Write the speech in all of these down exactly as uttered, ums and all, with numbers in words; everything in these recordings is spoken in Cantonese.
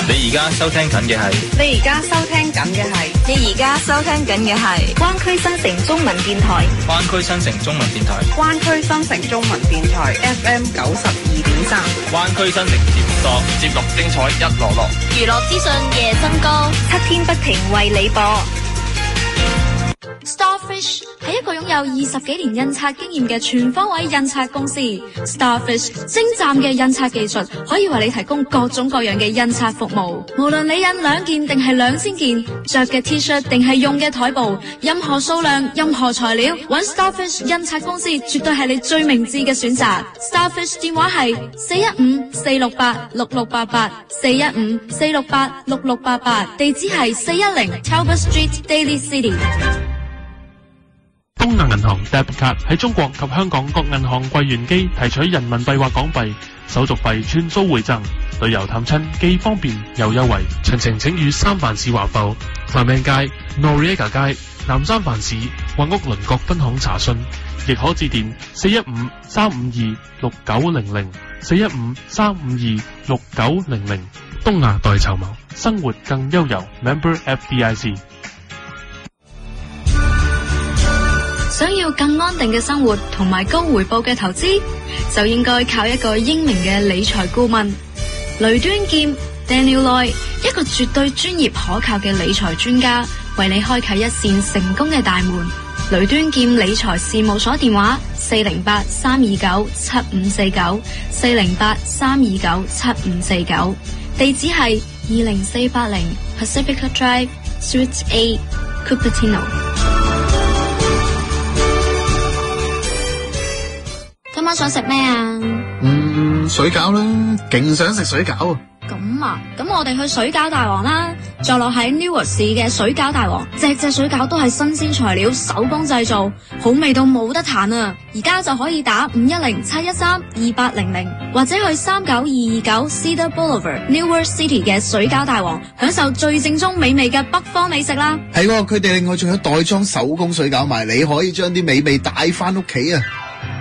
你而家收聽緊嘅係， 你而家收聽緊嘅係，你而家收聽緊嘅係灣區新城中文電台， 灣區新城中文電台， 灣區新城中文電台 F M 九十二點三， 灣區新城點播，節目精彩一籮籮， 娛樂資訊夜新歌， 七天不停為你播。 Starfish 係一個擁有二十幾年印刷經驗嘅全方位印刷公司。Starfish 精湛嘅印刷技術可以為你提供各種各樣嘅印刷服務。無論你印兩件定係兩千件，着嘅 T-shirt 定係用嘅台布，任何數量、任何材料，揾 Starfish 印刷公司絕對係你最明智嘅選擇。Starfish 電話係四一五四六八六六八八，四一五四六八六六八八，地址係四一零 Talbot Street Daly City。 東亞銀行 Debit Card 喺中國及香港各銀行櫃員機提取人民幣或港幣，手續費全數回贈，旅遊探親既方便又優惠。詳情請與三藩市華埠、繁命街、Noriega 街、南三藩市或屋鄰國分行查詢，亦可致電四一五三五二六九零零、四一五三五二六九零零。東亞代籌謀，生活更悠遊。Member F D I C。 想要更安定嘅生活同埋高回報嘅投資，就應該靠一個英明嘅理財顧問雷端劍 Daniel Loy， 一個絕對專業可靠嘅理財專家，為你開啟一扇成功嘅大門。雷端劍理財事務所電話四零八三二九七五四九，四零八三二九七五四九，地址係二零四八零 Pacifica Drive Suite A Cupertino。今晚想食咩啊？ 嗯，水餃啦，勁想食水餃。 咁啊，咁我哋去水餃大王啦，坐落喺 Newark 市嘅水餃大王，隻隻水餃都係新鮮材料，手工製造，好味到冇得彈啊！而家就可以打五一零七一三二八零零，或者去三九二二九 Cedar Boulevard Newark City 嘅水餃大王，享受最正宗美味嘅北方美食啦。 係，佢哋另外仲有袋裝手工水餃賣，你可以將啲美味帶翻屋企啊！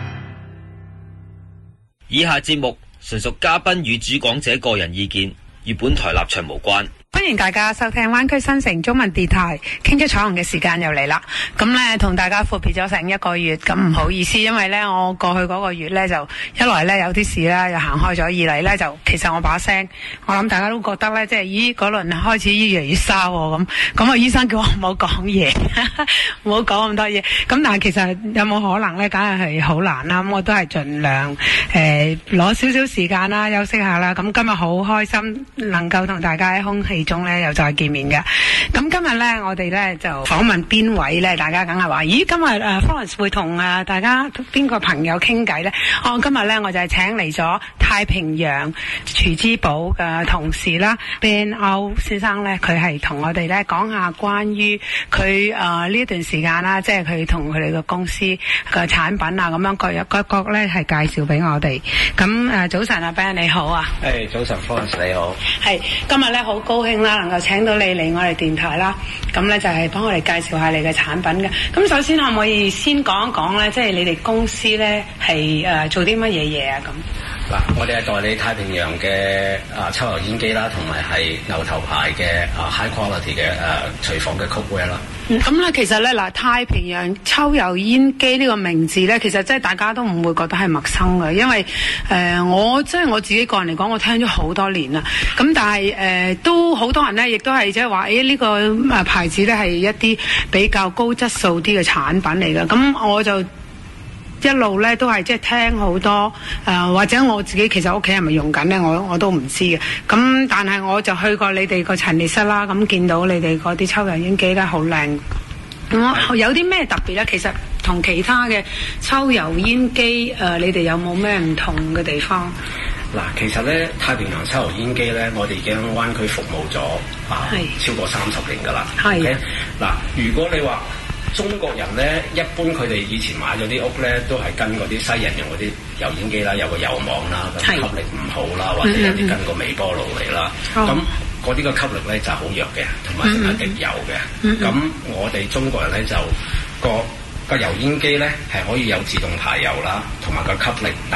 以下節目純屬嘉賓與主講者個人意見，與本台立場無關。 歡迎大家收聽灣區新城中文電台，傾出彩虹嘅時間又嚟啦。咁咧同大家闊別咗成一個月，咁唔好意思，因為咧我過去嗰個月咧就一來咧有啲事啦，又行開咗；二嚟咧就其實我把聲，我諗大家都覺得咧即係咦嗰輪開始越嚟越沙喎咁。咁啊醫生叫我唔好講嘢，唔好講咁多嘢。咁但係其實有冇可能咧？梗係係好難啦。咁我都係盡量誒攞少少時間啦，休息下啦。咁今日好開心能夠同大家喺空氣中咧又再見面嘅。咁今日咧我哋咧就訪問邊位咧？大家梗係話咦今日誒、uh, Florence 會同誒、uh, 大家邊個朋友傾偈咧？哦，今日咧我就係請嚟咗太平洋廚之寶嘅同事啦 Ben O 先生咧，佢係同我哋咧講下關於佢誒呢一段時間啦，即係佢同佢哋嘅公司嘅產品啊咁樣各有各各咧係介紹俾我哋。咁誒、uh, 早晨啊 Ben 你好啊。 誒、hey, 早晨 Florence 你好。 係今日咧好高興啦，能夠請到你嚟我哋電台啦。咁咧就係幫我哋介紹下你嘅產品嘅。咁首先可唔可以先講一講咧，即係你哋公司咧係誒做啲乜嘢嘢啊？咁嗱，我哋係代理太平洋嘅啊抽油煙機啦，同埋係牛頭牌嘅啊 high quality 嘅誒廚房嘅 cookware 啦。 咁咧、嗯、其實咧嗱，太平洋抽油煙機呢個名字咧，其實即係大家都唔會覺得係陌生嘅，因為誒、呃、我即係我自己個人嚟講，我聽咗好多年啦。咁但係誒、呃、都好多人咧，亦都係即係話誒呢個誒牌子咧係一啲比較高質素啲嘅產品嚟嘅。咁我就一路咧都係即係聽好多誒、呃，或者我自己其實屋企係咪用緊咧，我我都唔知嘅。咁但係我就去過你哋個陳列室啦，咁見到你哋嗰啲抽油煙機咧好靚。咁有啲咩特別咧？其實同其他嘅抽油煙機誒、呃，你哋有冇咩唔同嘅地方？ 嗱，其實咧太平洋抽油煙機咧，我哋已經灣區服務咗啊超過三十年㗎啦。係嗱，如果你話中國人咧，一般佢哋以前買咗啲屋咧，都係跟嗰啲西人用嗰啲油煙機啦，有個油網啦，咁吸力唔好啦，或者有啲跟個微波爐嚟啦。咁嗰啲個吸力咧就好弱嘅，同埋淨係滴油嘅。咁、嗯嗯、我哋中國人咧就個個油煙機咧係可以有自動排油啦，同埋個吸力大，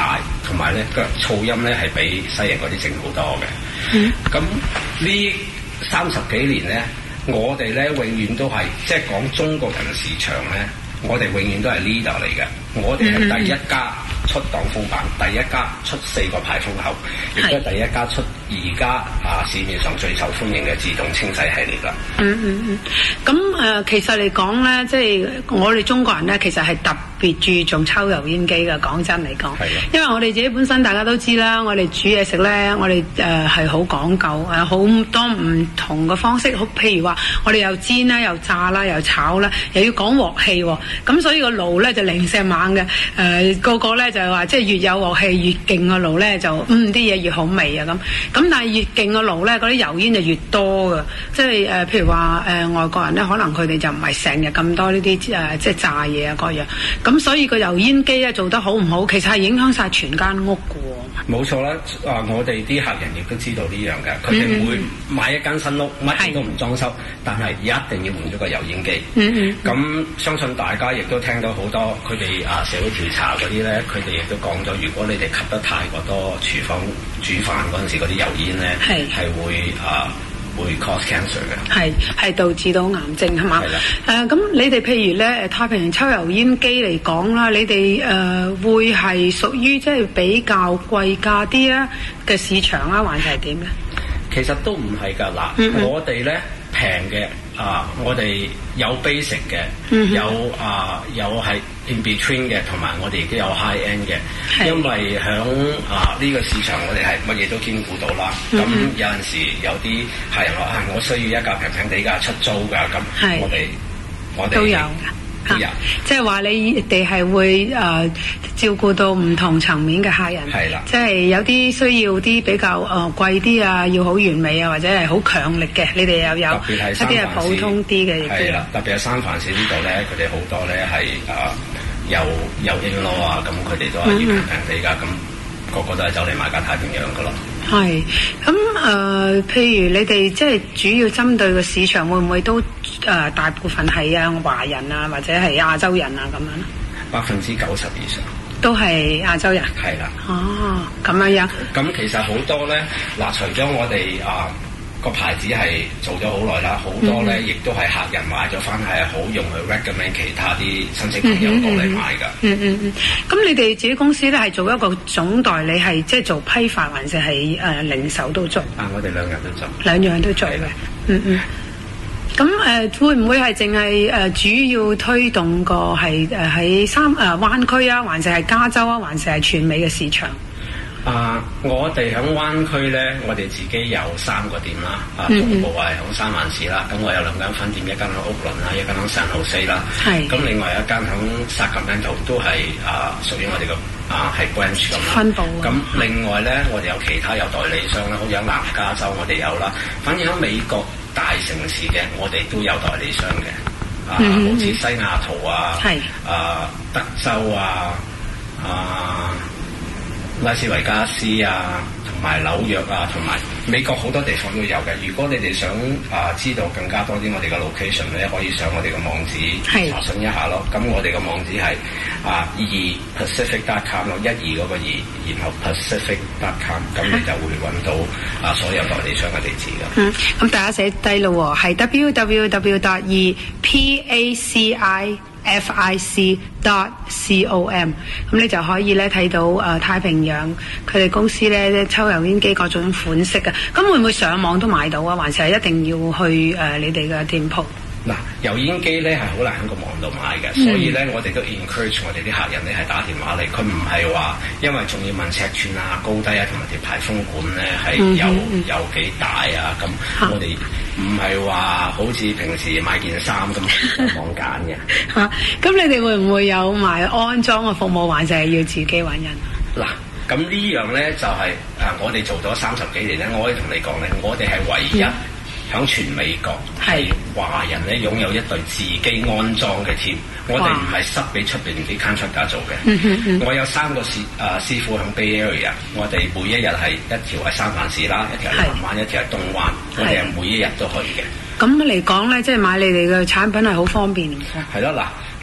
同埋咧個噪音咧係比西人嗰啲靜好多嘅。咁呢三十幾年咧，我哋咧永遠都係即係講中國人市場咧，我哋永遠都係 leader 嚟嘅。我哋係第一家出擋風板，第一家出四個排風口，亦都係第一家出而家啊市面上最受歡迎嘅自動清洗系列啦。 嗯嗯嗯，咁誒、呃、其實嚟講咧，即係我哋中國人咧，其實係特別注重抽油煙機嘅。講真嚟講，因為我哋自己本身大家都知啦，我哋煮嘢食咧，我哋誒係好講究誒，好多唔同嘅方式。好，譬如話我哋又煎啦，又炸啦，又炒啦，又要講鑊氣喎。咁所以個爐咧就零舍猛嘅。誒、呃、個個咧就係話，即係越有鑊氣越勁個爐咧，就嗯啲嘢越好味啊咁。咁但係越勁個爐咧，嗰啲油煙就越多㗎。即係誒、呃，譬如話誒、呃、外國人咧，可能佢哋就唔係成日咁多呢啲誒即係炸嘢啊嗰樣。咁所以個油煙機咧做得好唔好，其實係影響晒全間屋㗎喎。 冇錯啦，啊我哋啲客人亦都知道呢樣嘅，佢哋會買一間新屋，乜嘢都唔裝修，但係一定要換咗個油煙機。嗯嗯。咁相信大家亦都聽到好多佢哋啊社會調查嗰啲咧，佢哋亦都講咗，如果你哋吸得太過多廚房煮飯嗰陣時嗰啲油煙咧，係係會啊。會 cause cancer 嘅，係係導致到癌症係嘛？係啦。誒咁、呃，你哋譬如咧，太平洋抽油煙機嚟講啦，你哋誒、呃、會係屬於即係比較貴價啲啊嘅市場啊，還是係點咧？ 其實都唔係㗎嗱，嗯嗯我哋咧平嘅啊，我哋有 basic 嘅，嗯、有啊有係 in between 嘅，同埋我哋亦都有 high end 嘅。因為響啊呢、這個市場，我哋係乜嘢都兼顧到啦。咁、嗯、有陣時有啲客人話啊，我需要一架平平地架出租㗎，咁我哋我哋都有。啊、即係話你哋係會誒、呃、照顧到唔同層面嘅客人，係啦，即係有啲需要啲比較誒、呃、貴啲啊，要好完美啊，或者係好強力嘅，你哋又有一啲係普通啲嘅， 係啦，特別係三藩市呢度咧，佢哋好多咧係誒有有 in-law 啊，咁佢哋都係要平平地㗎，咁、嗯、個個都係走嚟買架太平洋㗎咯。係，咁誒、 呃，譬如你哋即係主要針對嘅市場，會唔會都誒、呃、大部分係啊華人啊，或者係亞洲人啊咁樣？ 百分之九十以上都係亞洲人。係啦。哦，咁樣樣。咁其實好多咧，嗱，除咗我哋啊。呃個牌子係做咗好耐啦，好多咧亦都係客人買咗翻係好用去 recommend 其他啲親戚朋友過嚟買㗎。 嗯嗯嗯。咁、嗯嗯、你哋自己公司咧係做一個總代理，係即係做批發，還是係誒、呃、零售都做？ 啊，我哋兩樣都做。 兩樣都做嘅。嗯嗯。咁誒、呃、會唔會係淨係誒主要推動個係誒喺三誒、呃、灣區啊，還是係加州啊，還是係全美嘅市場？ 啊！我哋喺灣區咧，我哋自己有三個店啦。啊，總部係喺三藩市啦。咁我有兩間分店，一間喺屋崙啦，一間喺San Jose啦。係。咁另外一間喺Sacramento都係啊，屬於我哋個啊係 branch 咁啦。分部。咁另外咧，我哋有其他有代理商啦，好似喺南加州我哋有啦。反而喺美國大城市嘅，我哋都有代理商嘅。啊，好似西雅圖啊，係啊，德州啊，啊。拉斯維加斯啊，同埋紐約啊，同埋美國好多地方都有嘅。如果你哋想啊知道更加多啲我哋嘅 location 咧，可以上我哋嘅網址查詢一下咯。咁我哋嘅網址係啊二 Pacific dot com 咯，一二嗰個二，然後 Pacific dot com， 咁你就會揾到啊所有代理商嘅地址㗎。 嗯，咁大家寫低咯，係 w w w dot二 p a c i f i c dot com， 咁你就可以咧睇到誒、呃、太平洋佢哋公司咧抽油煙機各種款式嘅，咁會唔會上網都買到啊？還是係一定要去誒、呃、你哋嘅店鋪？ 嗱，油煙機咧係好難喺個網度買嘅，嗯、所以咧我哋都 encourage 我哋啲客人咧係打電話嚟，佢唔係話因為仲要問尺寸啊、高低啊同埋條排風管咧係有、嗯、有幾大啊，咁我哋唔係話好似平時買件衫咁上網揀嘅。嚇、啊，咁你哋會唔會有埋安裝嘅服務，還是係要自己揾人？嗱，咁呢樣咧就係、是、誒、啊、我哋做咗三十幾年咧，我可以同你講咧，我哋係唯一、嗯。響全美國係華人咧擁有一隊自己安裝嘅 team，我哋唔係塞俾出邊啲 contractor 做嘅。嗯嗯嗯、我有三個師啊、呃、師傅響 Bay Area，我哋每一日係一條係三藩市啦，一條係南灣，一條係東灣，我哋係每一日都去嘅。 咁嚟講咧，即係買你哋嘅產品係好方便嘅。 係咯，嗱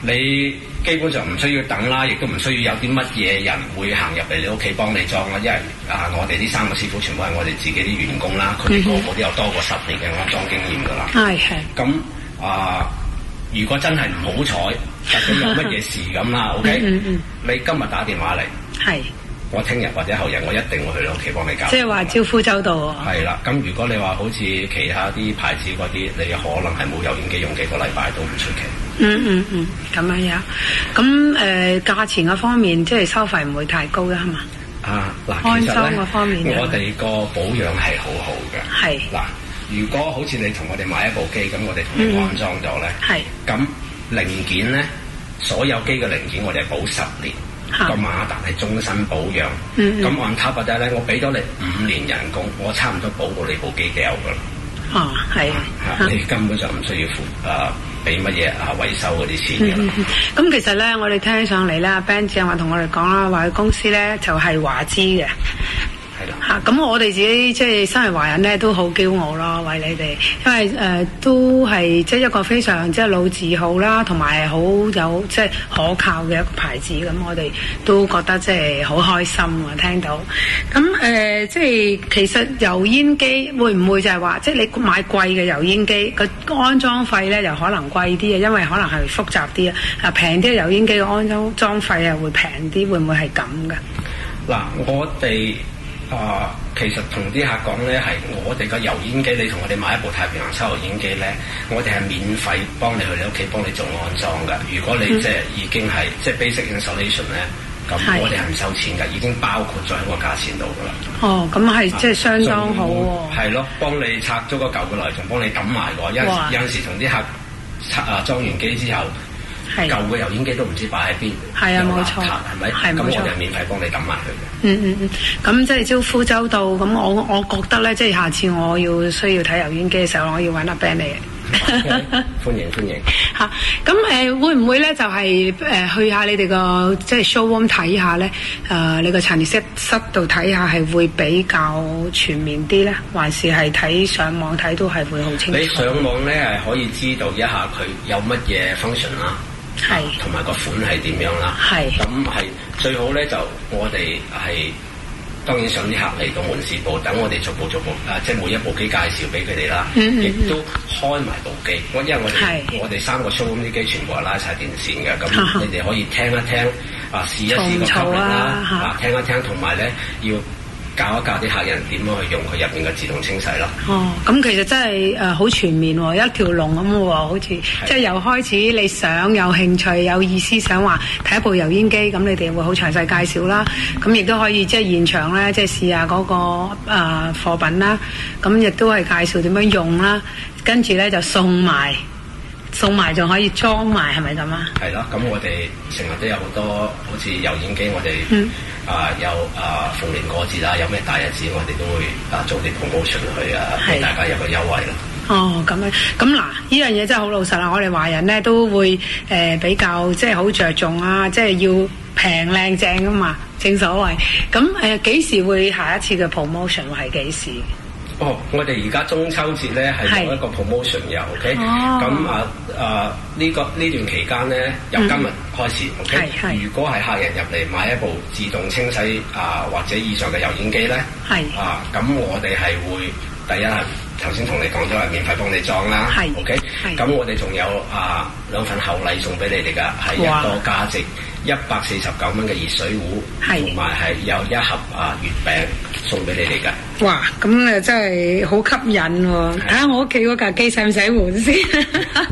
你基本上唔需要等啦，亦都唔需要有啲乜嘢人會行入嚟你屋企幫你裝啦，因為啊，我哋呢三個師傅全部係我哋自己啲員工啦，佢哋個個都有多過十年嘅安裝經驗㗎啦。係係。咁啊，如果真係唔好彩，或者有乜嘢事咁啦，OK，嗯嗯，你今日打電話嚟，係。我聽日或者後日，我一定會去你屋企幫你搞。即係話招呼周到啊！係啦，咁如果你話好似其他啲牌子嗰啲，你可能係冇油煙機用幾個禮拜都唔出奇。嗯嗯嗯，咁樣樣。咁誒、呃，價錢嗰方面，即係收費唔會太高嘅係嘛？啊嗱，安裝嗰方面，我哋個保養係好好嘅。係嗱，如果好似你同我哋買一部機，咁我哋同你安裝咗咧，係咁、嗯、零件咧，所有機嘅零件我哋係保十年。個馬達係終身保養，咁按塔或者咧，我俾咗你五年人工，我差唔多保到你部機掉噶啦。哦，係、啊，你根本上唔需要付誒俾乜嘢啊維修嗰啲錢嘅。咁、嗯嗯嗯、其實咧，我哋聽起上嚟咧，阿 Ben 正話同我哋講啦，話佢公司咧就係、是、華資嘅。嚇！咁、啊、我哋自己即係身為華人咧，都好驕傲咯，為你哋，因為誒、呃、都係即係一個非常即係老字號啦，同埋好有即係可靠嘅一個牌子。咁我哋都覺得即係好開心啊！聽到咁誒、呃，即係其實油煙機會唔會就係話，即係你買貴嘅油煙機個安裝費咧，又可能貴啲啊？因為可能係複雜啲啊！啊，平啲嘅油煙機嘅安裝裝費啊，會平啲，會唔會係咁㗎？嗱，我哋。啊，其實同啲客講咧，係我哋個油煙機，你同我哋買一部太平洋抽油煙機咧，我哋係免費幫你去你屋企幫你做安裝㗎。如果你、嗯、即係已經係即係 basic installation 咧，咁我哋係唔收錢㗎，已經包括咗喺個價錢度㗎啦。哦，咁係即係相當好喎。係咯，幫你拆咗個舊嘅來，仲幫你揼埋個。有有陣時同啲客拆啊裝完機之後。舊嘅油煙機都唔知擺喺邊，係啊，冇錯，係咪？係咁，我哋免費幫你抌埋佢嘅。嗯嗯嗯，咁即係招呼周到。咁我我覺得咧，即係下次我要需要睇油煙機嘅時候，我要揾阿 Ben 嚟。Okay, 歡迎歡迎。嚇，咁誒、呃、會唔會咧？就係、是、誒、呃、去下你哋個即係 showroom 睇下咧？誒、呃，你個陳列室室度睇下係會比較全面啲咧，還是係睇上網睇都係會好清楚？你上網咧係可以知道一下佢有乜嘢 function 啦。係，同埋個款係點樣啦？係，咁係最好咧，就我哋係當然想啲客嚟到門市部，等我哋逐步逐步啊，即係每一部機介紹俾佢哋啦，亦、嗯嗯、都開埋部機。我因為我哋我哋三個 showroom 啲機全部係拉晒電線嘅，咁你哋可以聽一聽啊，試一試個吸力啦，啊聽一聽，同埋咧要。教一教啲客人點樣去用佢入面嘅自動清洗咯。哦，咁其實真係誒好全面喎，一條龍咁喎，好似即係由開始你想有興趣有意思想話睇一部油煙機，咁你哋會好詳細介紹啦。咁亦都可以即係現場咧，即係試下嗰、那個誒、呃、貨品啦。咁亦都係介紹點樣用啦，跟住咧就送埋。送埋仲可以裝埋，係咪咁啊？係咯，咁我哋成日都有好多好似油煙機，我哋、嗯、啊有啊逢年過節啊，有咩大日子，我哋都會啊做啲 promotion 去啊，俾大家有個優惠咯。哦，咁樣咁嗱，呢樣嘢真係好老實啦。我哋華人咧都會誒、呃、比較即係好着重啊，即係要平靚正噶嘛，正所謂。咁誒幾時會下一次嘅 promotion 會係幾時？哦，我哋而家中秋節咧係有一個 promotion 嘅 ，OK？咁啊啊呢個呢段期間咧由今日開始、嗯、，OK？如果係客人入嚟買一部自動清洗啊或者以上嘅油煙機咧，啊咁我哋係會第一係頭先同你講咗係免費幫你裝啦 ，OK？咁我哋仲有啊兩份厚禮送俾你哋㗎，係一個價值一百四十九蚊嘅熱水壺，同埋係有一盒啊月餅送俾你哋㗎。哇！咁誒真係好吸引喎、啊！睇下我屋企嗰架機使唔使換先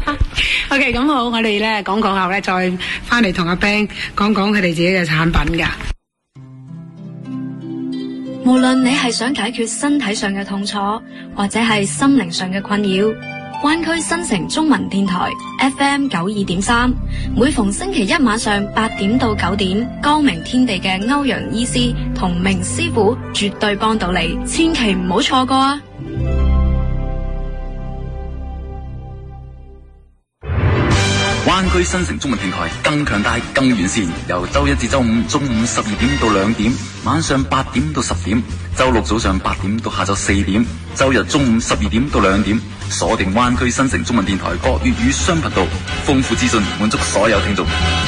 ？OK， 咁好，我哋咧講講後咧，再翻嚟同阿 Ben 講講佢哋自己嘅產品㗎。 無論你係想解決身體上嘅痛楚，或者係心靈上嘅困擾，灣區新城中文電台 F M 九二點三，每逢星期一晚上八點到九點，光明天地嘅歐陽醫師同明師傅絕對幫到你，千祈唔好錯過啊！ 灣區新城中文電台更強大、更完善，由周一至周五中午十二點到兩點，晚上八點到十點，周六早上八點到下晝四點，周日中午十二點到兩點，鎖定灣區新城中文電台各粵語雙頻道，豐富資訊，滿足所有聽眾。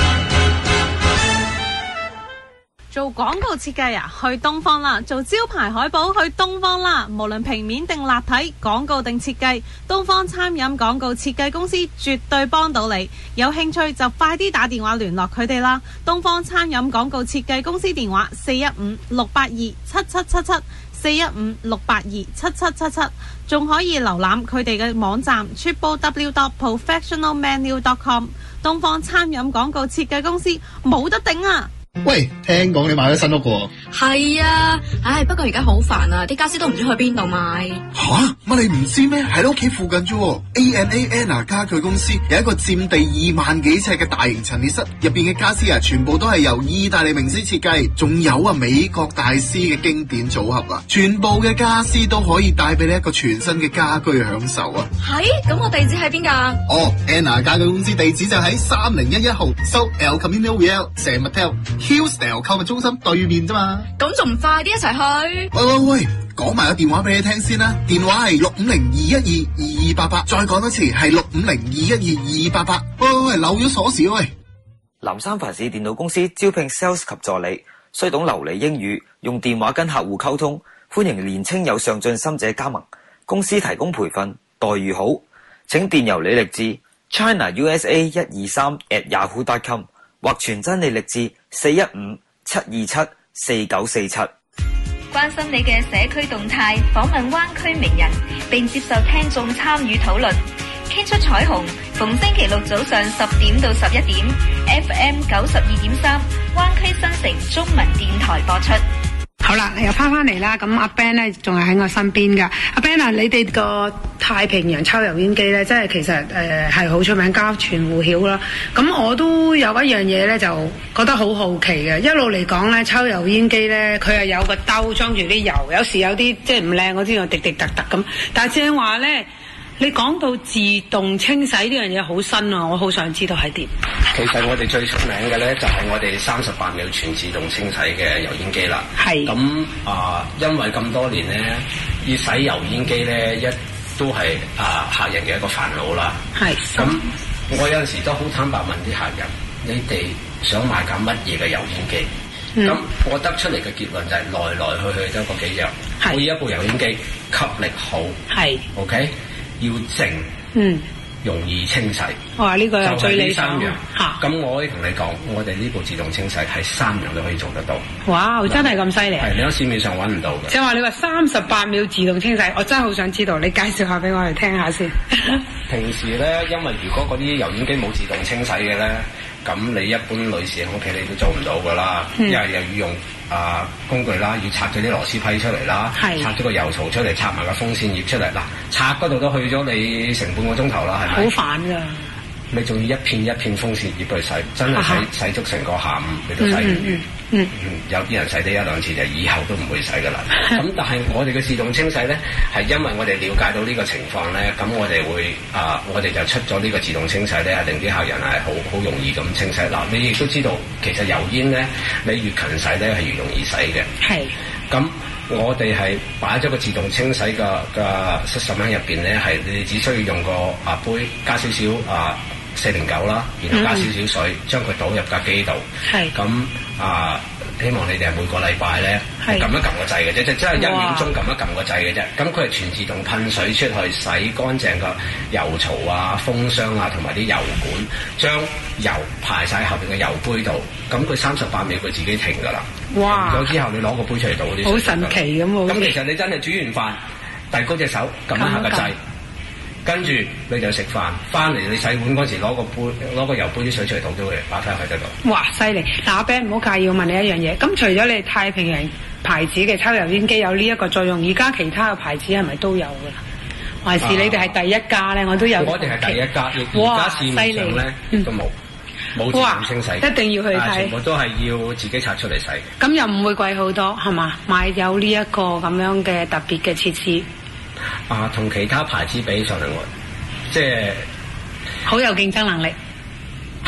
做廣告設計啊，去東方啦；做招牌海報，去東方啦。無論平面定立體，廣告定設計，東方餐飲廣告設計公司絕對幫到你。有興趣就快啲打電話聯絡佢哋啦。東方餐飲廣告設計公司電話：四一五六八二七七七七，四一五六八二七七七七。仲可以瀏覽佢哋嘅網站 triple w dot professional menu dot com。東方餐飲廣告設計公司冇得頂啊！ 喂，聽講你買咗新屋喎？ 係啊，唉，不過而家好煩啊，啲家私都唔知去邊度買。 吓，乜你唔知咩？喺你屋企附近啫。A and A Anna 家具公司有一個佔地二萬幾尺嘅大型陳列室，入邊嘅家私啊，全部都係由意大利名師設計，仲有啊美國大師嘅經典組合啊，全部嘅家私都可以帶俾你一個全新嘅家居享受啊。 係，咁我地址喺邊噶？ 哦 ，Anna 家具公司地址就喺三零一一號，South El Camino Real San Mateo。Hillsdale 購物中心對面啫嘛， 咁仲唔快啲一齊去？ 喂喂喂，講埋個電話俾你聽先啦，電話係六五零二一二二二八八，再講多次係六五零二一二二二八八。喂喂喂，漏咗鎖匙喂！ 南三藩市電腦公司招聘 sales 及助理，須懂流利英語，用電話跟客戶溝通，歡迎年青有上進心者加盟。公司提供培訓，待遇好，請電郵履歷至 china u s a 一二三 at yahoo dot com。或傳真履歷至四一五七二七四九四七。 關心你嘅社區動態，訪問灣區名人，並接受聽眾參與討論，傾出彩虹。逢星期六早上十點到十一點 ，F M 九十二點三，灣區新城中文電台播出。 好啦，又翻翻嚟啦，咁阿 Ben 咧仲係喺我身邊噶。阿 Ben 啊，你哋個太平洋抽油煙機咧，真係其實誒係好出名，家傳戶曉啦。咁我都有一樣嘢咧，就覺得好好奇嘅。一路嚟講咧，抽油煙機咧，佢係有個兜裝住啲油，有時有啲即係唔靚嗰啲，滴滴突突咁。但係正話咧，你講到自動清洗呢樣嘢好新啊，我好想知道係點。 其實我哋最出名嘅咧，就係、是、我哋三十八秒全自動清洗嘅油煙機啦。係。咁啊、呃，因為咁多年咧，要洗油煙機咧，一都係啊、呃、客人嘅一個煩惱啦。係。咁我有陣時都好坦白問啲客人：你哋想買緊乜嘢嘅油煙機？咁、嗯、我得出嚟嘅結論就係來來去去都嗰幾樣。每一部油煙機吸力好。係。OK。要靜。嗯。容易清洗，哇！呢、這個係最理想嘅。嚇，咁我可以同你講，我哋呢部自動清洗係三樣都可以做得到。哇！真係咁犀利。係你喺市面上揾唔到嘅。即係話你話三十八秒自動清洗，我真係好想知道，你介紹下俾我哋聽下先。平時咧，因為如果嗰啲油煙機冇自動清洗嘅咧，咁你一般女士喺屋企你都做唔到噶啦，因、嗯、為又要用啊、呃、工具啦，要拆咗啲螺絲批出嚟啦，拆咗個油槽出嚟，拆埋個風扇葉出嚟，嗱拆嗰度都去咗你成半個鐘頭啦，係咪？好煩㗎！你仲要一片一片風扇葉去洗，真係洗、啊、洗足成個下午你都洗唔完。嗯嗯嗯，有啲人洗得一兩次就以後都唔會洗噶啦。咁但係我哋嘅自動清洗咧，係因為我哋了解到呢個情況咧，咁我哋會啊、呃，我哋就出咗呢個自動清洗咧，令啲客人係好好容易咁清洗。嗱，你亦都知道，其實油煙咧，你越勤洗咧係越容易洗嘅。係。咁我哋係擺咗個自動清洗嘅嘅室十蚊入邊咧，係你哋只需要用個啊杯加少少啊。四零九啦，然後加少少水，將、嗯、佢倒入架機度。係咁啊！希望你哋係每個禮拜咧，撳一撳個掣嘅啫，即係真係一秒鐘撳一撳個掣嘅啫。咁佢係全自動噴水出去洗乾淨個油槽啊、風箱啊同埋啲油管，將油排晒後邊嘅油杯度。咁佢三十八秒佢自己停㗎啦。哇！停咗之後你攞個杯出嚟倒啲。好神奇咁喎！咁其實你真係煮完飯，遞高隻手撳一下個掣。跟住你就食飯，翻嚟你洗碗嗰時攞個杯攞個油杯啲水出嚟倒咗佢，擺翻喺得度。哇！犀利！嗱，阿 Ben 唔好介意，我問你一樣嘢。咁除咗你太平洋牌子嘅抽油煙機有呢一個作用，而家其他嘅牌子係咪都有㗎啦？還是你哋係第一家咧？我都有。我哋係第一家，而家市面上咧都冇冇自動清洗。一定要去睇。全部都係要自己拆出嚟洗。咁又唔會貴好多係嘛？買有呢一個咁樣嘅特別嘅設施。啊，同其他牌子比上嚟，我即係好有競爭能力。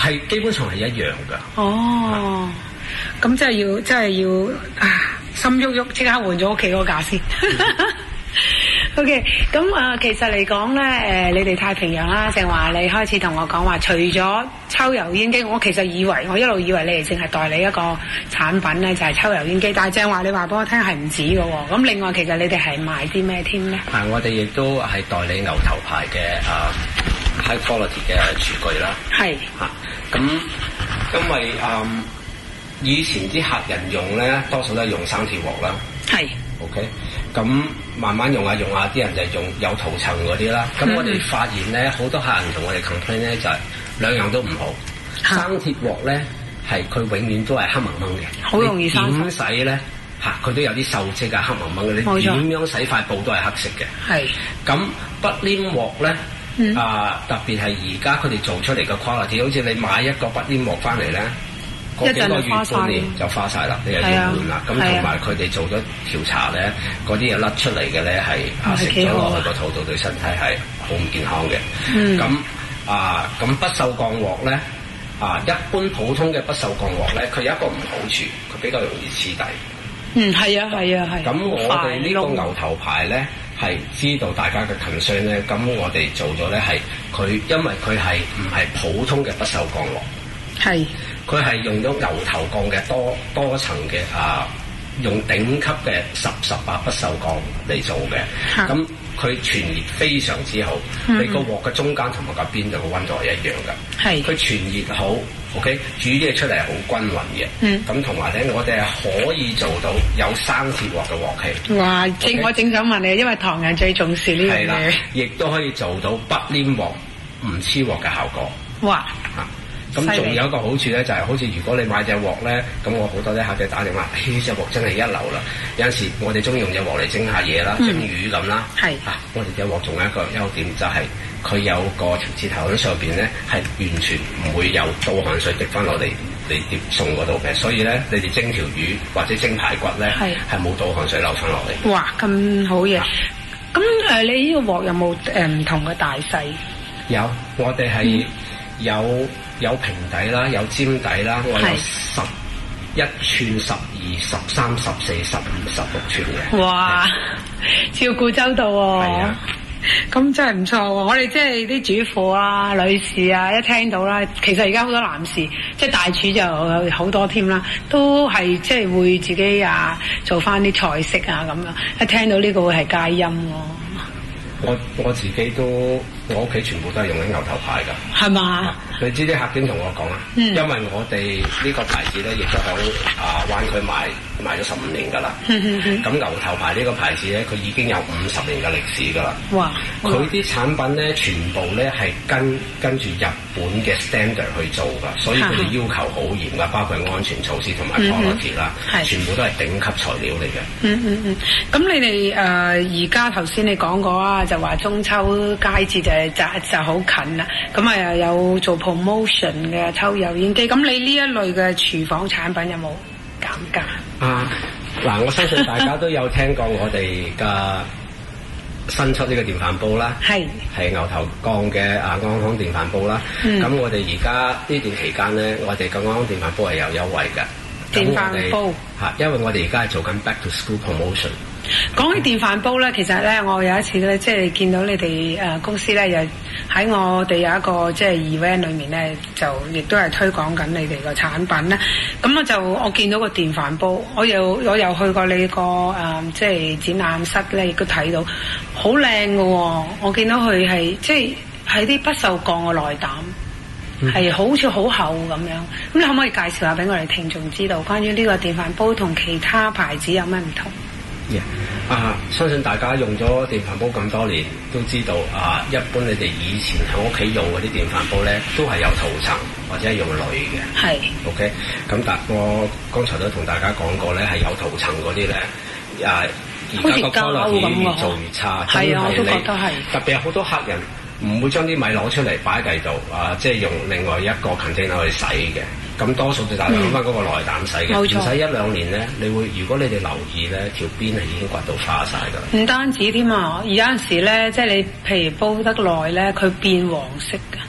係基本上係一樣㗎。 哦，咁真係要真係要啊，心喐喐，即刻換咗屋企嗰個架先。O.K. 咁啊、呃，其實嚟講咧，誒、呃，你哋太平洋啦，正話你開始同我講話，除咗抽油煙機，我其實以為我一路以為你哋淨係代理一個產品咧，就係、是、抽油煙機，但係正話你話俾我聽係唔止嘅喎。咁另外其實你哋係賣啲咩添咧？ 係我哋亦都係代理牛頭牌嘅啊、呃、high quality 嘅廚具啦。係嚇，咁、啊、因為啊、呃、以前啲客人用咧，多數都係用生鐵鑊啦。係。OK，咁慢慢用下用下，啲人就用有塗層嗰啲啦。咁、嗯、我哋發現咧，好多客人同我哋 complain 咧，就係、是、兩樣都唔好。生鐵鑊咧係佢永遠都係黑濛濛嘅，好容易生鏽。點洗咧嚇，佢都有啲鏽跡啊，黑濛濛嘅。你點樣洗塊布都係黑色嘅。係。咁不黏鑊咧、嗯、啊，特別係而家佢哋做出嚟嘅 quality， 好似你買一個不黏鑊翻嚟咧。個幾個月半年就花晒啦，你又要換啦。咁同埋佢哋做咗調查咧，嗰啲嘢甩出嚟嘅咧係啊食咗落去個肚度，對身體係好唔健康嘅。咁、嗯、啊咁不鏽鋼鑊咧啊，一般普通嘅不鏽鋼鑊咧，佢有一個唔好處，佢比較容易黐底。嗯，係啊，係啊，係。咁我哋呢個牛頭牌咧係知道大家嘅 concern咧，咁我哋做咗咧係佢，因為佢係唔係普通嘅不鏽鋼鑊。係。佢係用咗牛頭鋼嘅多多層嘅啊，用頂級嘅十十八不鏽鋼嚟做嘅。咁佢傳熱非常之好，嗯、你個鑊嘅中間同埋個邊度嘅溫度係一樣㗎。係佢傳熱好 ，OK， 煮啲嘢出嚟係好均勻嘅。咁同埋咧，我哋係可以做到有生鐵鑊嘅鑊氣。哇！正、okay? 我正想問你，因為唐人最重視呢樣嘢。亦都可以做到不黏鑊、唔黐鑊嘅效果。哇！啊咁仲有一個好處咧，就係、是、好似如果你買隻鑊咧，咁我好多啲客仔打電話，呢隻鑊真係一流啦！有陣時我哋中意用隻鑊嚟蒸下嘢啦，蒸魚咁啦。係、嗯、啊，我哋隻鑊仲有一個優點就係、是、佢有個調節頭喺上邊咧，係完全唔會有倒汗水滴翻落嚟你碟餸嗰度嘅，所以咧你哋蒸條魚或者蒸排骨咧，係係冇倒汗水流翻落嚟。哇，咁好嘢！咁誒、呃，你呢個鑊有冇誒唔同嘅大細？有，我哋係有。嗯有平底啦，有尖底啦，我有十一寸、十二、十三、十四、十五、十六寸嘅。哇！照顧周到喎。係啊。咁真係唔錯喎！我哋即係啲主婦啊、女士啊，一聽到啦，其實而家好多男士，即係大廚就有好多添啦，都係即係會自己啊做翻啲菜式啊咁樣。一聽到呢個會係佳音喎。我我自己都，我屋企全部都係用緊牛頭牌㗎。係嘛？你知啲客點同我講啊？嗯。因為我哋呢個牌子咧，亦都喺啊灣區賣賣咗十五年㗎啦。咁、嗯、牛頭牌呢個牌子咧，佢已經有五十年嘅歷史㗎啦。哇！佢啲產品咧，全部咧係跟跟住日本嘅 standard 去做㗎，所以佢哋要求好嚴㗎，包括安全措施同埋 quality 啦，全部都係頂級材料嚟嘅。嗯嗯嗯。咁你哋誒而家頭先你講過啊，就話中秋佳節就就就好近啦。咁啊又有做 promotion 嘅抽油煙機。咁你呢一類嘅廚房產品有冇減價？啊，嗱，我相信大家都有聽過我哋嘅新出呢個電飯煲啦，係係牛頭鋼嘅啊安康電飯煲啦。咁、嗯、我哋而家呢段期間咧，我哋嘅安康電飯煲係有優惠嘅。電飯煲嚇，因為我哋而家係做緊 back to school promotion。講起電飯煲咧，其實咧，我有一次咧，即係見到你哋誒公司咧，又喺我哋有一個即係 event 裏面咧，就亦都係推廣緊你哋個產品咧。咁我就我見到個電飯煲，我又我又去過你個誒即係展覽室咧，亦都睇到好靚嘅喎。我見到佢係即係係啲不鏽鋼嘅內膽，係、嗯、好似好厚咁樣。咁你可唔可以介紹下俾我哋聽眾知道，關於呢個電飯煲同其他牌子有咩唔同？Yeah. 啊！相信大家用咗電飯煲咁多年，都知道啊，一般你哋以前喺屋企用嗰啲電飯煲咧，都係有塗層或者係用鋁嘅。係。OK。咁但我剛才都同大家講過咧，係有塗層嗰啲咧，啊，而家個 quality 越做越差。係啊，我都覺得係。特別係好多客人唔會將啲米攞出嚟擺喺第度，啊，即係用另外一個 container 去洗嘅。咁多數就大家用翻嗰個內膽洗嘅，唔使一兩年咧，你會如果你哋留意咧，條邊係已經刮到花晒㗎啦。唔單止添啊，而有陣時咧，即係你譬如煲得耐咧，佢變黃色㗎。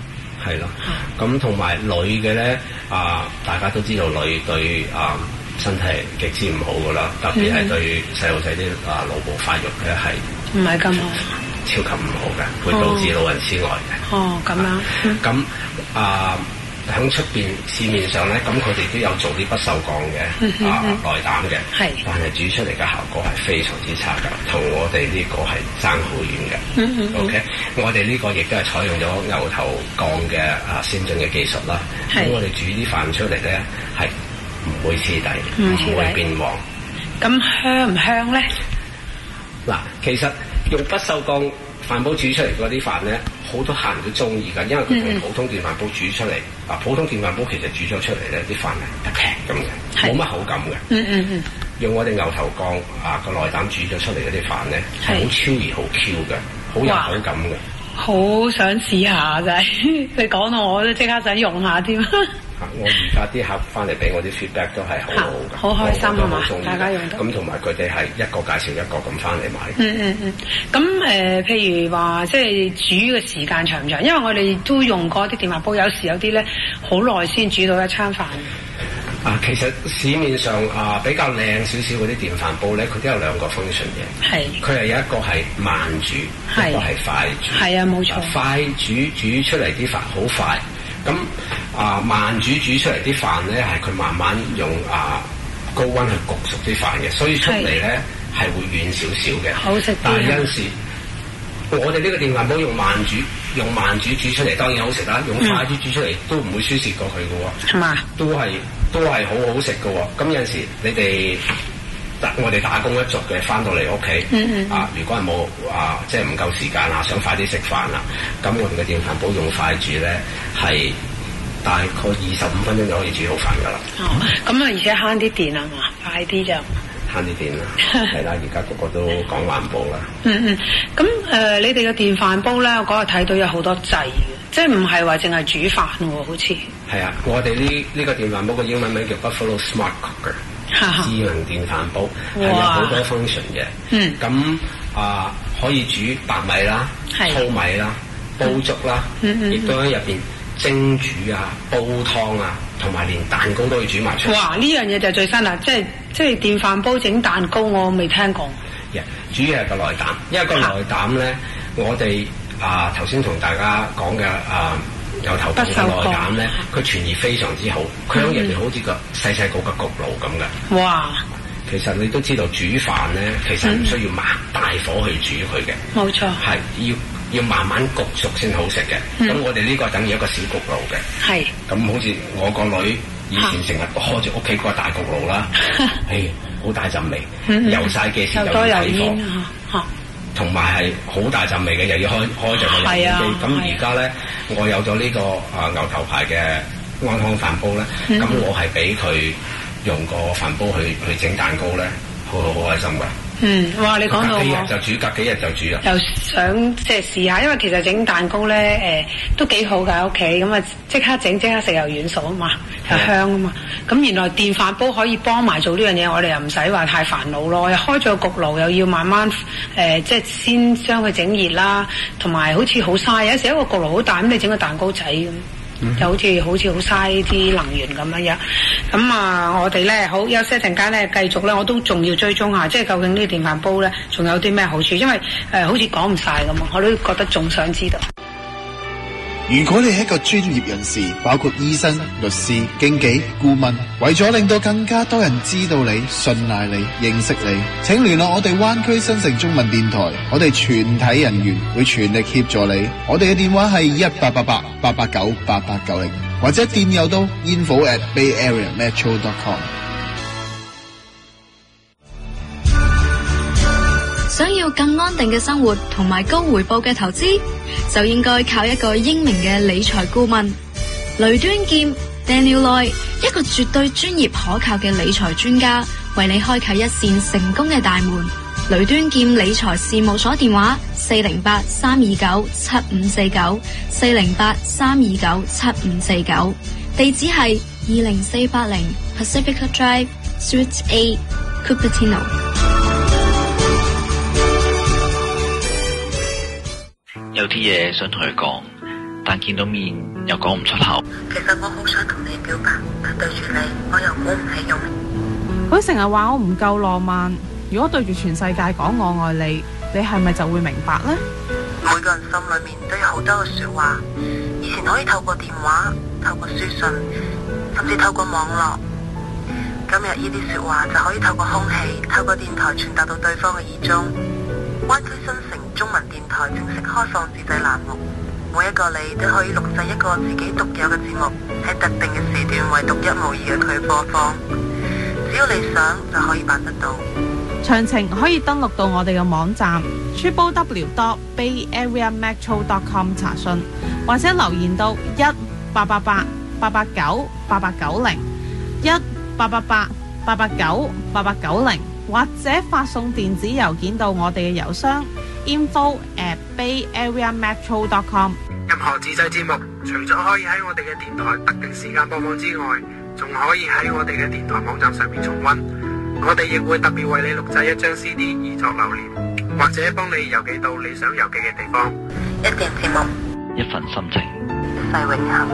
係咯，咁同埋女嘅咧啊，大家都知道女對啊身體極之唔好噶啦，特別係對細路仔啲啊腦部發育咧係唔係咁好， 超級唔好嘅，會導致老人痴呆嘅。 哦，咁樣。咁、 嗯、啊喺出邊市面上咧，咁佢哋都有做啲不鏽鋼嘅、嗯、啊內膽嘅，但係煮出嚟嘅效果係非常之差㗎，同我哋呢個係爭好遠嘅。嗯嗯嗯 OK， 我哋呢個亦都係採用咗牛頭鋼嘅啊先進嘅技術啦。咁我哋煮啲飯出嚟咧係唔會黐底，唔會變黃。 咁香唔香咧？ 嗱，其實用不鏽鋼飯煲煮出嚟嗰啲飯咧，好多客人都中意㗎，因為佢同普通電飯煲煮出嚟，嗱、嗯、普通電飯煲其實煮咗出嚟咧，啲飯係一劈咁嘅，冇乜口感嘅。嗯嗯嗯。用我哋牛頭鋼啊個內膽煮咗出嚟嗰啲飯咧，係好超而好 Q 嘅，好有口感嘅。 好想試下真係，你講到我都即刻想用下添。 我而家啲客翻嚟俾我啲 feedback 都係好好嘅， 好開心啊嘛！大家用到咁，同埋佢哋係一個介紹一個咁翻嚟買。 嗯嗯嗯。咁誒、呃，譬如話即係煮嘅時間長唔長？因為我哋都用過啲電飯煲，有時有啲咧好耐先煮到一餐飯。 啊，其實市面上啊比較靚少少嗰啲電飯煲咧，佢都有兩個 function 嘅。係。佢係有一個係慢煮，一個係快煮。係啊，冇錯。快煮煮出嚟啲飯好快。咁啊慢煮煮出嚟啲飯咧，係佢慢慢用啊高溫去焗熟啲飯嘅，所以出嚟咧係會軟少少嘅。好食啲。但係有陣時，我哋呢個電飯煲用慢煮，用慢煮煮出嚟當然好食啦，用快煮煮出嚟都唔會輸蝕過佢嘅喎。係嘛？都係都係好好食嘅喎。咁有陣時你哋我哋打工一族嘅翻到嚟屋企，嗯嗯啊如果係冇啊即係唔夠時間啊，想快啲食飯啦，咁我哋嘅電飯煲用快煮咧係大概二十五分鐘就可以煮好飯噶啦。哦，咁啊而且慳啲電啊嘛，快啲就慳啲電啦。係啦，而家個個都講環保啦。嗯嗯，咁誒、呃、你哋嘅電飯煲咧，我嗰日睇到有好多掣嘅，即係唔係話淨係煮飯喎，好似係啊。我哋呢呢個電飯煲嘅英文名叫 Buffalo Smart Cooker。智能電飯煲係有好多 function 嘅，嗯，咁啊可以煮白米啦、糙米啦、煲粥啦，嗯嗯，亦都喺入邊蒸煮啊、煲湯啊，同埋連蛋糕都可以煮埋出嚟。哇！呢樣嘢就最新啦，即係即係電飯煲整蛋糕，我未聽過。Yeah, 主要係個內膽，因為個內膽咧，我哋啊頭先同大家講嘅啊。有頭部嘅內膽咧，佢傳熱非常之好，佢喺入邊好似個細細個嘅焗爐咁嘅。哇！其實你都知道煮飯咧，其實唔需要擘大火去煮佢嘅。冇錯。係要要慢慢焗熟先好食嘅。咁、嗯、我哋呢個等於一個小焗爐嘅。係。咁好似我個女以前成日開住屋企個大焗爐啦，誒好大陣味，油晒嘅時又要睇火。同埋係好大陣味嘅，又要開開著個油煙機。咁而家咧，我有咗呢、這個啊牛頭牌嘅安康飯煲咧，咁、嗯、我係俾佢用個飯煲去去整蛋糕咧，好好好開心㗎。嗯，哇！你講到隔幾日就煮，隔幾日就煮啦。又想即係試下，因為其實整蛋糕咧，誒、呃、都幾好㗎喺屋企，咁啊即刻整即刻食又軟熟啊嘛，又香啊嘛。咁原來電飯煲可以幫埋做呢樣嘢，我哋又唔使話太煩惱咯。又開咗個焗爐，又要慢慢誒、呃，即係先將佢整熱啦，同埋好似好嘥。有時一個焗爐好大，咁你整個蛋糕仔咁。嗯、就好似好似好嘥啲能源咁樣樣，咁啊我哋咧好休息一陣間咧繼續咧，我都仲要追蹤下，即係究竟呢個電飯煲咧仲有啲咩好處，因為誒、呃、好似講唔晒咁啊，我都覺得仲想知道。 如果你係一個專業人士，包括醫生、律師、經紀、顧問，為咗令到更加多人知道你、信賴你、認識你，請聯絡我哋灣區新城中文電台，我哋全體人員會全力協助你。我哋嘅電話係一八八八八八九八八九零，或者電郵到 info at bay area metro dot com。 想要更安定嘅生活同埋高回報嘅投資，就應該靠一個英明嘅理財顧問雷端劍 Daniel Loy， 一個絕對專業可靠嘅理財專家，為你開啟一扇成功嘅大門。雷端劍理財事務所電話四零八三二九七五四九四零八三二九七五四九，地址係二零四八零 Pacifica Drive Suite A Cupertino。 有啲嘢想同佢講，但但見到面又講唔出口。 其實我好想同你表白，但對住你我又鼓唔起勇。 佢成日話我唔夠浪漫，如果對住全世界講我愛你，你係咪就會明白呢？ 每個人心裏面都有好多嘅說話，以前可以透過電話、透過書信，甚至透過網絡。今日呢啲說話就可以透過空氣、透過電台傳達到對方嘅耳中。灣區新城中文電台正式開放自製欄目，每一個你都可以錄製一個自己獨有嘅節目，喺特定嘅時段為獨一無二嘅佢播放。只要你想就可以辦得到。 詳情可以登錄到我哋嘅網站 triple w dot bay area metro dot com 查詢，或者留言到一八八八八八九八八九零一八八八八八九八八九零，或者發送電子郵件到我哋嘅郵箱 info at bay area metro dot com。 任何自製節目，除咗可以喺我哋嘅電台特定時間播放之外，仲可以喺我哋嘅電台網站上面重溫。我哋亦會特別為你錄製一張 C D 以作留念，或者幫你郵寄到你想郵寄嘅地方。 一段節目， 一份心情， 一世永恆。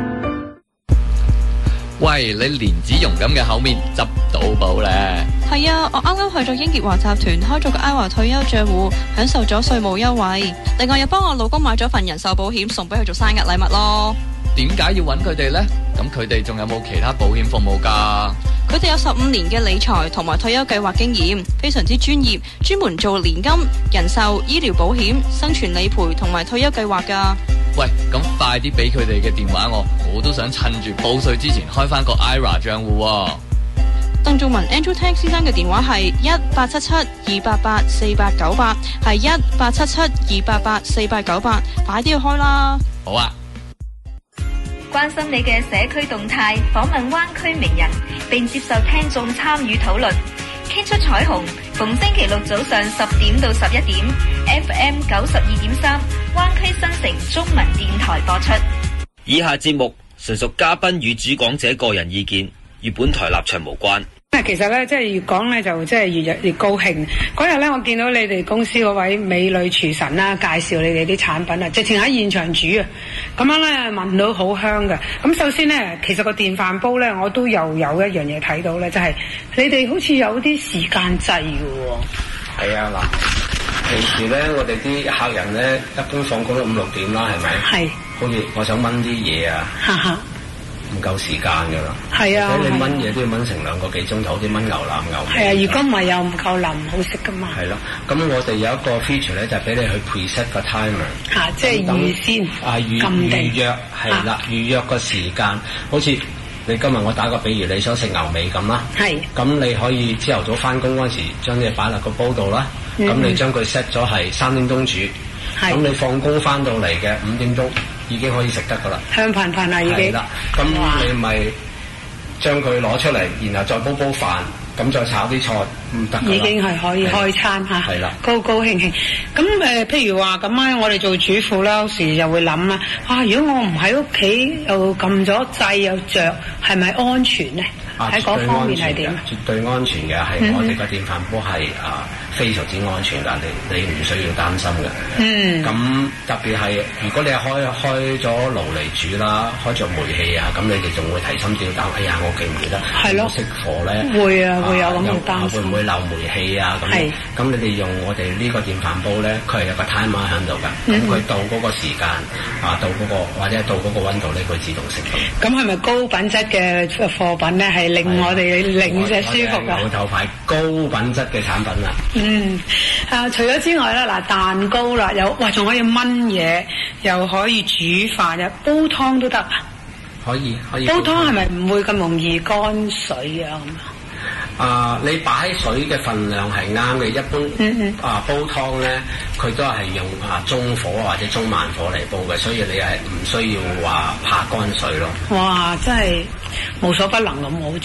喂，你蓮子蓉咁嘅口面執到寶咧？ 係啊，我啱啱去咗英傑華集團開咗個 I R A 退休賬戶，享受咗稅務優惠。另外又幫我老公買咗份人壽保險，送俾佢做生日禮物咯。 點解要揾佢哋呢？咁佢哋仲有冇其他保險服務㗎？ 佢哋有十五年嘅理財同埋退休計劃經驗，非常之專業，專門做年金、人壽、醫療保險、生存理賠同埋退休計劃㗎。 喂，咁快啲俾佢哋嘅電話我，我都想趁住報稅之前開翻個 I R A 賬戶喎。 鄧仲文 Andrew Tang 先生嘅電話係一八七七二八八四八九八，係一八七七二八八四八九八，快啲去開啦！ 好啊。 關心你嘅社區動態，訪問灣區名人，並接受聽眾參與討論，傾出彩虹。逢星期六早上十點到十一點 ，F M 九十二點三，灣區新城中文電台播出。 以下節目純屬嘉賓與主講者個人意見，與本台立場無關。 其實咧，即係越講咧，就即係越日越高興。嗰日咧，我見到你哋公司嗰位美女廚神啦，介紹你哋啲產品啊，直情喺現場煮啊，咁樣咧聞到好香嘅。咁首先咧，其實個電飯煲咧，我都又有一樣嘢睇到咧，就係你哋好似有啲時間掣嘅喎。 係啊，嗱，平時咧，我哋啲客人咧，一般放工都五六點啦，係咪？係。好似我想炆啲嘢啊。哈哈。唔夠時間㗎啦，係啊，你炆嘢都要炆成兩個幾鐘頭，好似炆牛腩牛。係啊，如果唔係又唔夠腍，唔好食㗎嘛。係咯，咁我哋有一個 feature 咧，就係俾你去 preset 個 timer。嚇，即係預先啊預預約係啦，預約個時間，好似你今日我打個比喻，你想食牛尾咁啦，係，咁你可以朝頭早翻工嗰陣時，將啲嘢擺落個煲度啦，咁你將佢 set 咗係三點鐘煮，咁你放工翻到嚟嘅五點鐘。已經可以食得噶啦，香噴噴啦已經。係啦，咁你咪將佢攞出嚟，然後再煲煲飯，咁再炒啲菜，唔得噶啦。已經係可以開餐嚇，係啦，高高興興。咁誒、呃，譬如話咁樣，我哋做主婦啦，有時就會諗啦，啊，如果我唔喺屋企又撳咗掣又着，係咪安全咧？喺嗰、啊、方面係點？絕對安全嘅，係、嗯、我哋個電飯煲係啊非常之安全㗎，你你唔需要擔心嘅。嗯。咁特別係如果你係開開咗爐嚟煮啦，開着煤氣啊，咁你哋仲會提心吊膽，哎呀，我記唔記得？係咯。熄火咧？會啊，會有咁嘅擔心。會唔會漏煤氣啊？咁。係。咁你哋用我哋呢個電飯煲咧，佢係有個 timer 喺度㗎。咁佢、嗯、到嗰個時間啊，到嗰、嗰個或者到嗰個溫度咧，佢自動熄咗。咁係咪高品質嘅貨品咧？係令我哋零舍舒服㗎。有頭牌高品質嘅產品啦。嗯，啊，除咗之外咧，嗱，蛋糕啦，有哇，仲可以炆嘢，又可以煮飯，又煲湯都得啊。可以，可以。煲湯係咪唔會咁容易乾水啊？咁啊，你擺水嘅份量係啱嘅，一般嗯嗯啊煲湯咧，佢都係用啊中火或者中慢火嚟煲嘅，所以你係唔需要話怕乾水咯。哇，真係無所不能咁，好似。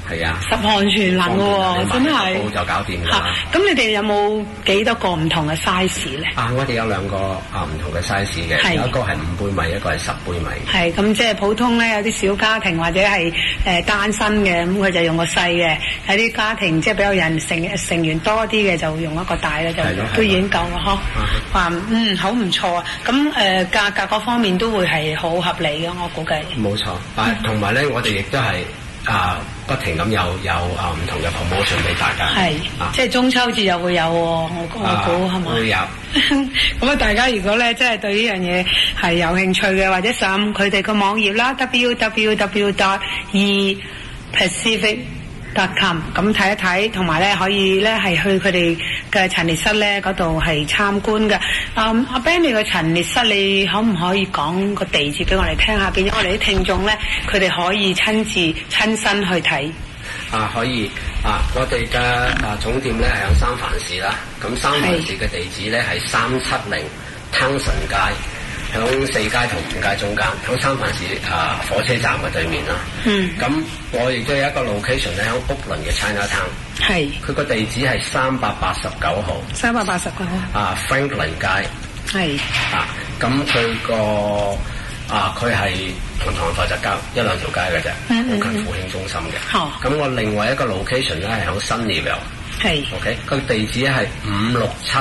係啊， 十項全能喎，真係就搞掂㗎啦。 咁你哋有冇幾多個唔同嘅 size 咧？ 啊，我哋有兩個啊唔同嘅 size 嘅，有一個係五杯米，一個係十杯米。 係咁，即係普通咧，有啲小家庭或者係誒、呃、單身嘅，咁佢就用個細嘅；有啲家庭即係比較人成成員多啲嘅，就用一個大嘅，就都已經夠啦，嗬。話嗯好唔錯啊！咁誒、呃、價格嗰方面都會係好合理嘅，我估計。 冇錯，啊同埋咧，我哋亦都係啊不停咁有有啊唔同嘅 promotion 俾大家。係，啊、即係中秋節又會有喎，我我估係嘛？會有。 咁啊，大家如果咧真係對呢樣嘢係有興趣嘅，或者上佢哋個網頁啦 w w w dot e pacific dot com 咁睇一睇，同埋咧可以咧係去佢哋嘅陳列室咧嗰度係參觀嘅。嗯，阿 Ben 你個陳列室你可唔可以講個地址俾我哋聽下，變咗我哋啲聽眾咧佢哋可以親自親身去睇。 啊，可以啊！我哋嘅啊總店咧係喺三藩市啦，咁三藩市嘅地址咧係三七零湯臣街，響四街同五街中間，響三藩市啊火車站嘅對面啦。嗯。咁我亦都有一個 location 咧響屋崙嘅 Chinatown。係。佢個地址係三百八十九號。三百八十九號。啊 Franklin 街。係。啊，咁佢個。啊！佢係同唐人街就隔一兩條街嘅啫，好、嗯嗯、近復興中心嘅。咁、哦、我另外一個 location 咧係喺 Sunnyvale。係。OK，個地址係五六七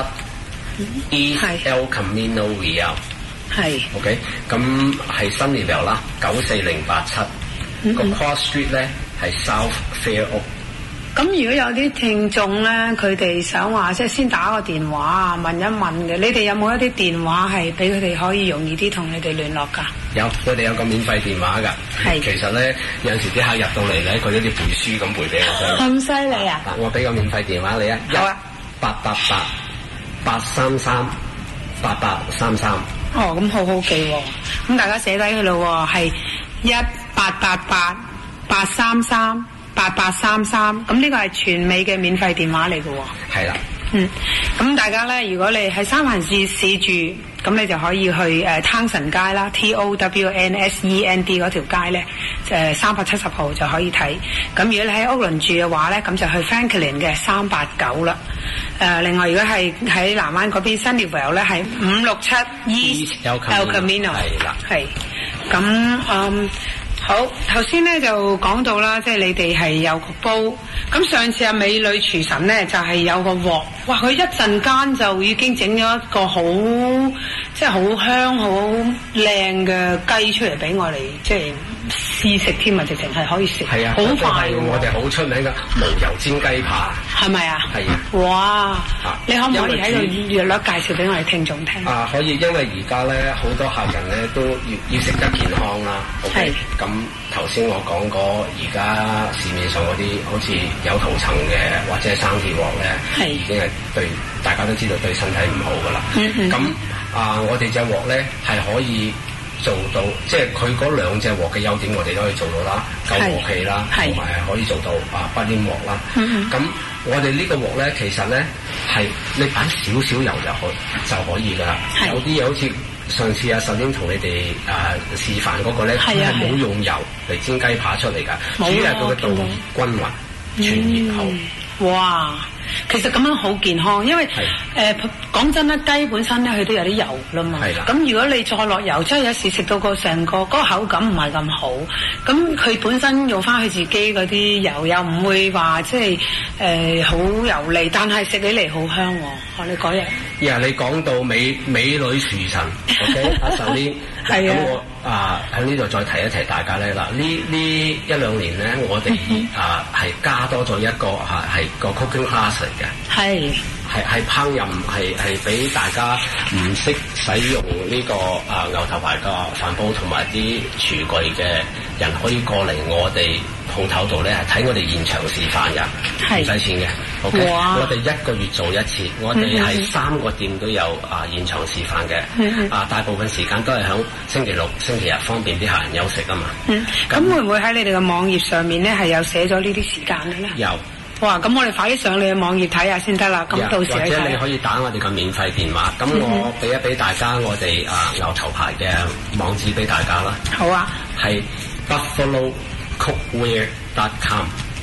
East El Camino Real。係。OK，咁係 Sunnyvale 啦，九四零八七。個 Cross Street 咧係 South Fair Oak。咁如果有啲聽眾咧，佢哋想話即係先打個電話啊，問一問嘅，你哋有冇一啲電話係俾佢哋可以容易啲同你哋聯絡㗎？有，我哋有個免費電話㗎。係。其實咧，有陣時啲客入到嚟咧，佢都啲背書咁背俾我。咁犀利啊！我俾個免費電話你啊。好啊。八八八八三三八八三三。哦，咁好好記喎。咁大家寫低佢咯喎，係一八八八八三三。八八三三，咁呢個係全美嘅免費電話嚟嘅喎。係啦。嗯，咁大家咧，如果你喺三藩市市住，咁你就可以去誒湯臣街啦 ，T O W N S E N D 嗰條街咧，誒三百七十號就可以睇。咁如果你喺屋崙住嘅話咧，咁就去 Franklin 嘅三八九啦。誒，另外如果係喺南灣嗰邊 Sunnyvale 咧，係五六七 East El Camino。係啦。係。咁嗯。好，頭先咧就講到啦，即係你哋係有個煲，咁上次阿美女廚神咧就係、是、有個鑊，哇！佢一陣間就已經整咗一個好，即係好香、好靚嘅雞出嚟俾我哋，即係試食添啊！直情係可以食，係啊，好快喎！我哋好出名嘅無油煎雞扒，係咪啊？係啊！哇！啊、你可唔可以喺度略略介紹俾我哋聽眾聽？啊，可以，因為而家咧好多客人咧都要要食得健康啦。係咁。咁頭先我講過，而家市面上嗰啲好似有塗層嘅或者係生鐵鑊咧，已經係對大家都知道對身體唔好噶啦。咁、嗯、啊，我哋隻鑊咧係可以做到，即係佢嗰兩隻鑊嘅優點，我哋都可以做到啦，夠鑊氣啦，同埋係可以做到啊不黏鑊啦。咁、嗯、我哋呢個鑊咧，其實咧係你擺少少油就可就可以噶啦。有啲嘢好似。上次阿壽英同你哋誒、呃、示範嗰個咧，佢係冇用油嚟煎雞扒出嚟㗎，主要係佢嘅度均勻、全熱好。哇！其實咁樣好健康，因為誒講、呃、真啦，雞本身咧佢都有啲油啦嘛。係啦。咁如果你再落油，即係有時食到個成個嗰個口感唔係咁好，咁佢本身用翻佢自己嗰啲油，又唔會話即係誒好油膩，但係食起嚟好香喎、哦。你講嘢。呀、yeah, 你講到美美女廚神 ，OK， 阿壽英。係啊。咁我啊喺呢度再提一提大家咧，嗱呢呢一兩年咧，我哋啊係加多咗一個嚇係個 cooking class 嚟嘅，係係係烹飪係係俾大家唔識使用呢個啊牛頭牌嘅飯煲同埋啲廚具嘅人可以過嚟我哋鋪頭度咧係睇我哋現場示範嘅，唔使錢嘅。OK， 我哋一個月做一次，我哋係三個店都有啊現場示範嘅，嗯、啊大部分時間都係響星期六、星期日方便啲客人休息啊嘛。嗯，咁會唔會喺你哋嘅網頁上面咧係有寫咗呢啲時間嘅咧？有。哇！咁我哋快啲上你嘅網頁睇下先得啦。咁到時或者你可以打我哋嘅免費電話，咁我俾一俾大家我哋啊牛頭牌嘅網址俾大家啦。好啊。係 buffalo cookware dot com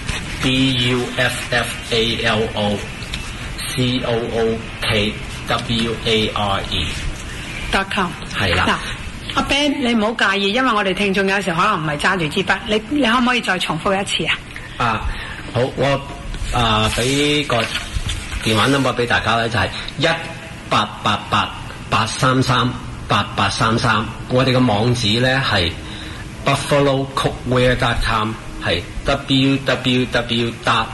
B U F F A L O C O O K W A R E dot com 係啦。 嗱，阿 Ben 你唔好介意，因為我哋聽眾有時可能唔係揸住支筆，你你可唔可以再重複一次啊？ 啊，好，我啊俾個電話 number 俾大家咧，就係一八八八八三三八八三三。我哋嘅網址咧係 buffalo cookware dot com， 係 w w w dot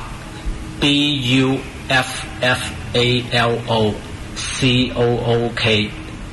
b u f f a l o c o o k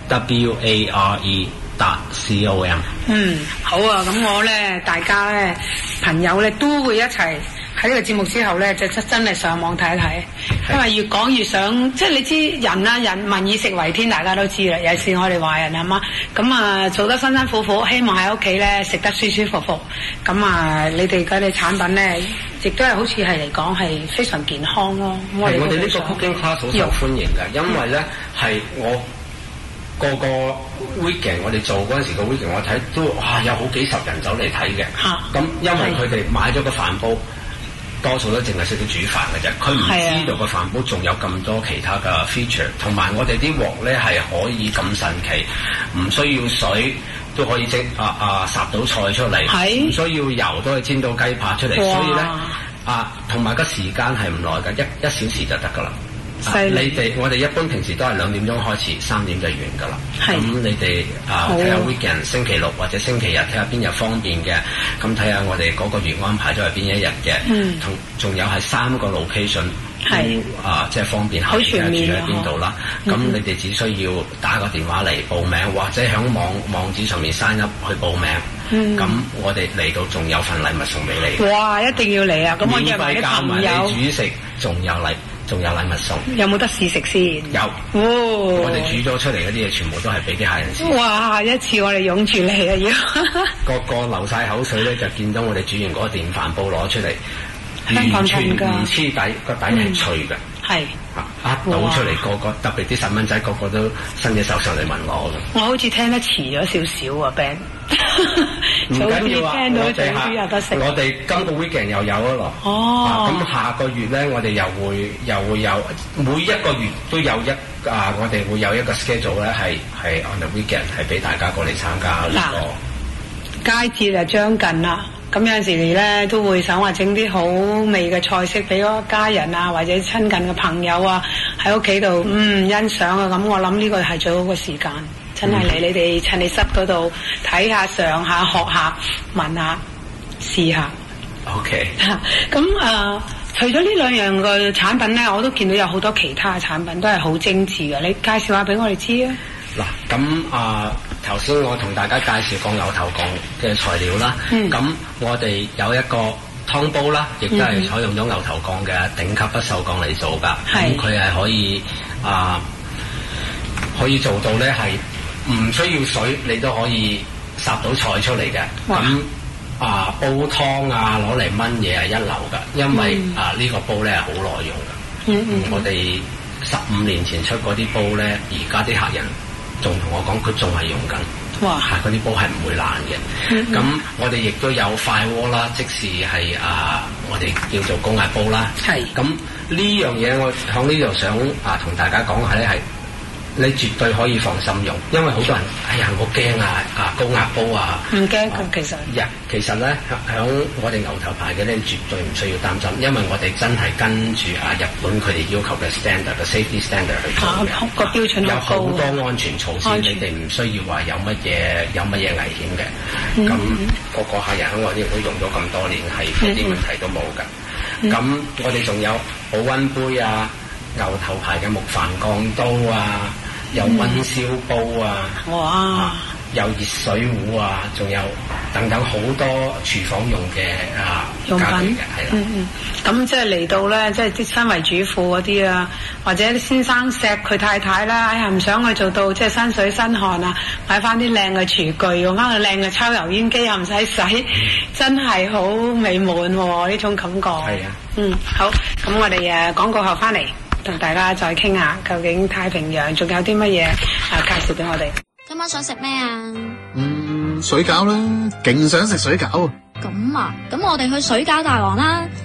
w a r e dot com。 嗯，好啊，咁我咧，大家咧，朋友咧都會一齊喺呢個節目之後咧，就真真係上網睇一睇，因為越講越想，即係你知人啊，人民以食為天，大家都知啦，尤其是我哋華人係嘛，咁啊做得辛辛苦苦，希望喺屋企咧食得舒舒服服，咁啊你哋嗰啲產品咧，亦都係好似係嚟講係非常健康咯。 係我哋呢個 cooking class 好受歡迎嘅，因為咧係我。個個 weekend 我哋做嗰陣時個 weekend 我睇都哇有好幾十人走嚟睇嘅，咁、啊、因為佢哋買咗個飯煲，多數都淨係識到煮飯嘅啫，佢唔知道個飯煲仲有咁多其他嘅 feature， 同埋我哋啲鑊咧係可以咁神奇，唔需要水都可以蒸啊啊烚到菜出嚟，唔需要油都可以煎到雞扒出嚟，所以咧啊同埋個時間係唔耐嘅，一一小時就得㗎啦。啊、你哋我哋一般平時都係兩點鐘開始，三點就完㗎啦。咁你哋啊睇下 weekend 星期六或者星期日睇下邊日方便嘅，咁睇下我哋嗰個月安排咗係邊一日嘅。嗯，同仲有係三個 location 都啊即係方便下住喺邊度啦。咁、嗯、你哋只需要打個電話嚟報名，或者喺網網址上面 sign up 去報名。嗯，咁我哋嚟到仲有份禮物送俾你。哇！一定要嚟啊！咁我約埋啲朋友。免費教埋你煮食，仲有禮。仲有禮物送，有冇得試食先？有，哦、我哋煮咗出嚟嗰啲嘢，全部都係俾啲客人試。哇！一次我哋擁住你啊，要個個流晒口水咧，就見到我哋煮完嗰個電飯煲攞出嚟，完全唔黐底，個底係脆嘅。係、嗯，啊倒出嚟個個，特別啲細蚊仔個個都伸隻手上嚟問我嘅。我好似聽得遲咗少少啊 ，Ben。唔緊要啊！我哋下我哋今個 weekend 又有咯。哦。咁、啊、下個月咧，我哋又會又會有每一個月都有一啊，我哋會有一個 schedule 咧，係係 on the weekend 係俾大家過嚟參加呢個。佳節就將近啦，咁有陣時你咧都會想話整啲好味嘅菜式俾嗰家人啊，或者親近嘅朋友啊喺屋企度嗯欣賞啊，咁我諗呢個係最好嘅時間。真係嚟你哋陳列室嗰度睇下、上下、學下、聞下、試下。OK。咁啊、呃，除咗呢兩樣嘅產品咧，我都見到有好多其他嘅產品都係好精緻嘅。你介紹下俾我哋知啊。嗱，咁啊，頭先我同大家介紹過牛頭鋼嘅材料啦。嗯。咁我哋有一個湯煲啦，亦都係採用咗牛頭鋼嘅頂級不鏽鋼嚟做㗎。係。咁佢係可以啊、呃，可以做到咧係。唔需要水，你都可以烚到菜出嚟嘅。咁啊，煲湯啊，攞嚟燜嘢係一流㗎，因為、嗯、啊呢、呢個煲咧係好耐用㗎。嗯嗯。我哋十五年前出嗰啲煲咧，而家啲客人仲同我講，佢仲係用緊。哇！嗰啲煲係唔會爛嘅。咁、嗯、我哋亦都有快鍋啦，即是係啊，我哋叫做高壓煲啦。係。咁呢樣嘢我喺呢度想啊同大家講下咧係。你絕對可以放心用，因為好多人，哎呀，我驚啊！啊，高壓煲啊，唔驚㗎，其實。呀，其實咧，響我哋牛頭牌嘅咧，絕對唔需要擔心，因為我哋真係跟住啊日本佢哋要求嘅 standard 嘅 safety standard 去做嘅。啊，個標準有好多安全措施，你哋唔需要話有乜嘢有乜嘢危險嘅。咁、嗯、個個客人喺我呢度都用咗咁多年，係一啲問題都冇㗎。咁、嗯、我哋仲有保溫杯啊，牛頭牌嘅木帆鋼刀啊。有溫燒煲啊，哇！啊、有熱水壺啊，仲有等等好多廚房用嘅啊用品嘅，係啦。嗯嗯，咁即係嚟到咧，即係啲身為主婦嗰啲啊，或者啲先生錫佢太太啦，哎呀唔想佢做到即係身水身汗啊，買翻啲靚嘅廚具，用翻個靚嘅抽油煙機又唔使洗，嗯、真係好美滿喎、啊！呢種感覺。係啊。嗯，好，咁我哋誒廣告後翻嚟。同大家再傾下，究竟太平洋仲有啲乜嘢啊介紹俾我哋？今晚想食咩啊？嗯，水餃啦，勁想食水餃。咁啊，咁我哋去水餃大王啦！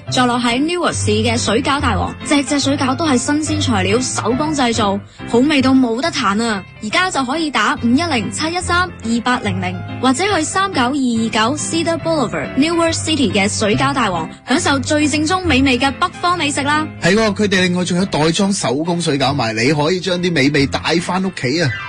坐落喺 Newark 市嘅水餃大王，隻隻水餃都係新鮮材料，手工製造，好味到冇得彈啊！而家就可以打五一零七一三二八零零，或者去三九二二九 Cedar Boulevard Newark City 嘅水餃大王，享受最正宗美味嘅北方美食啦！ 係喎，佢哋另外仲有袋裝手工水餃賣，你可以將啲美味帶翻屋企啊！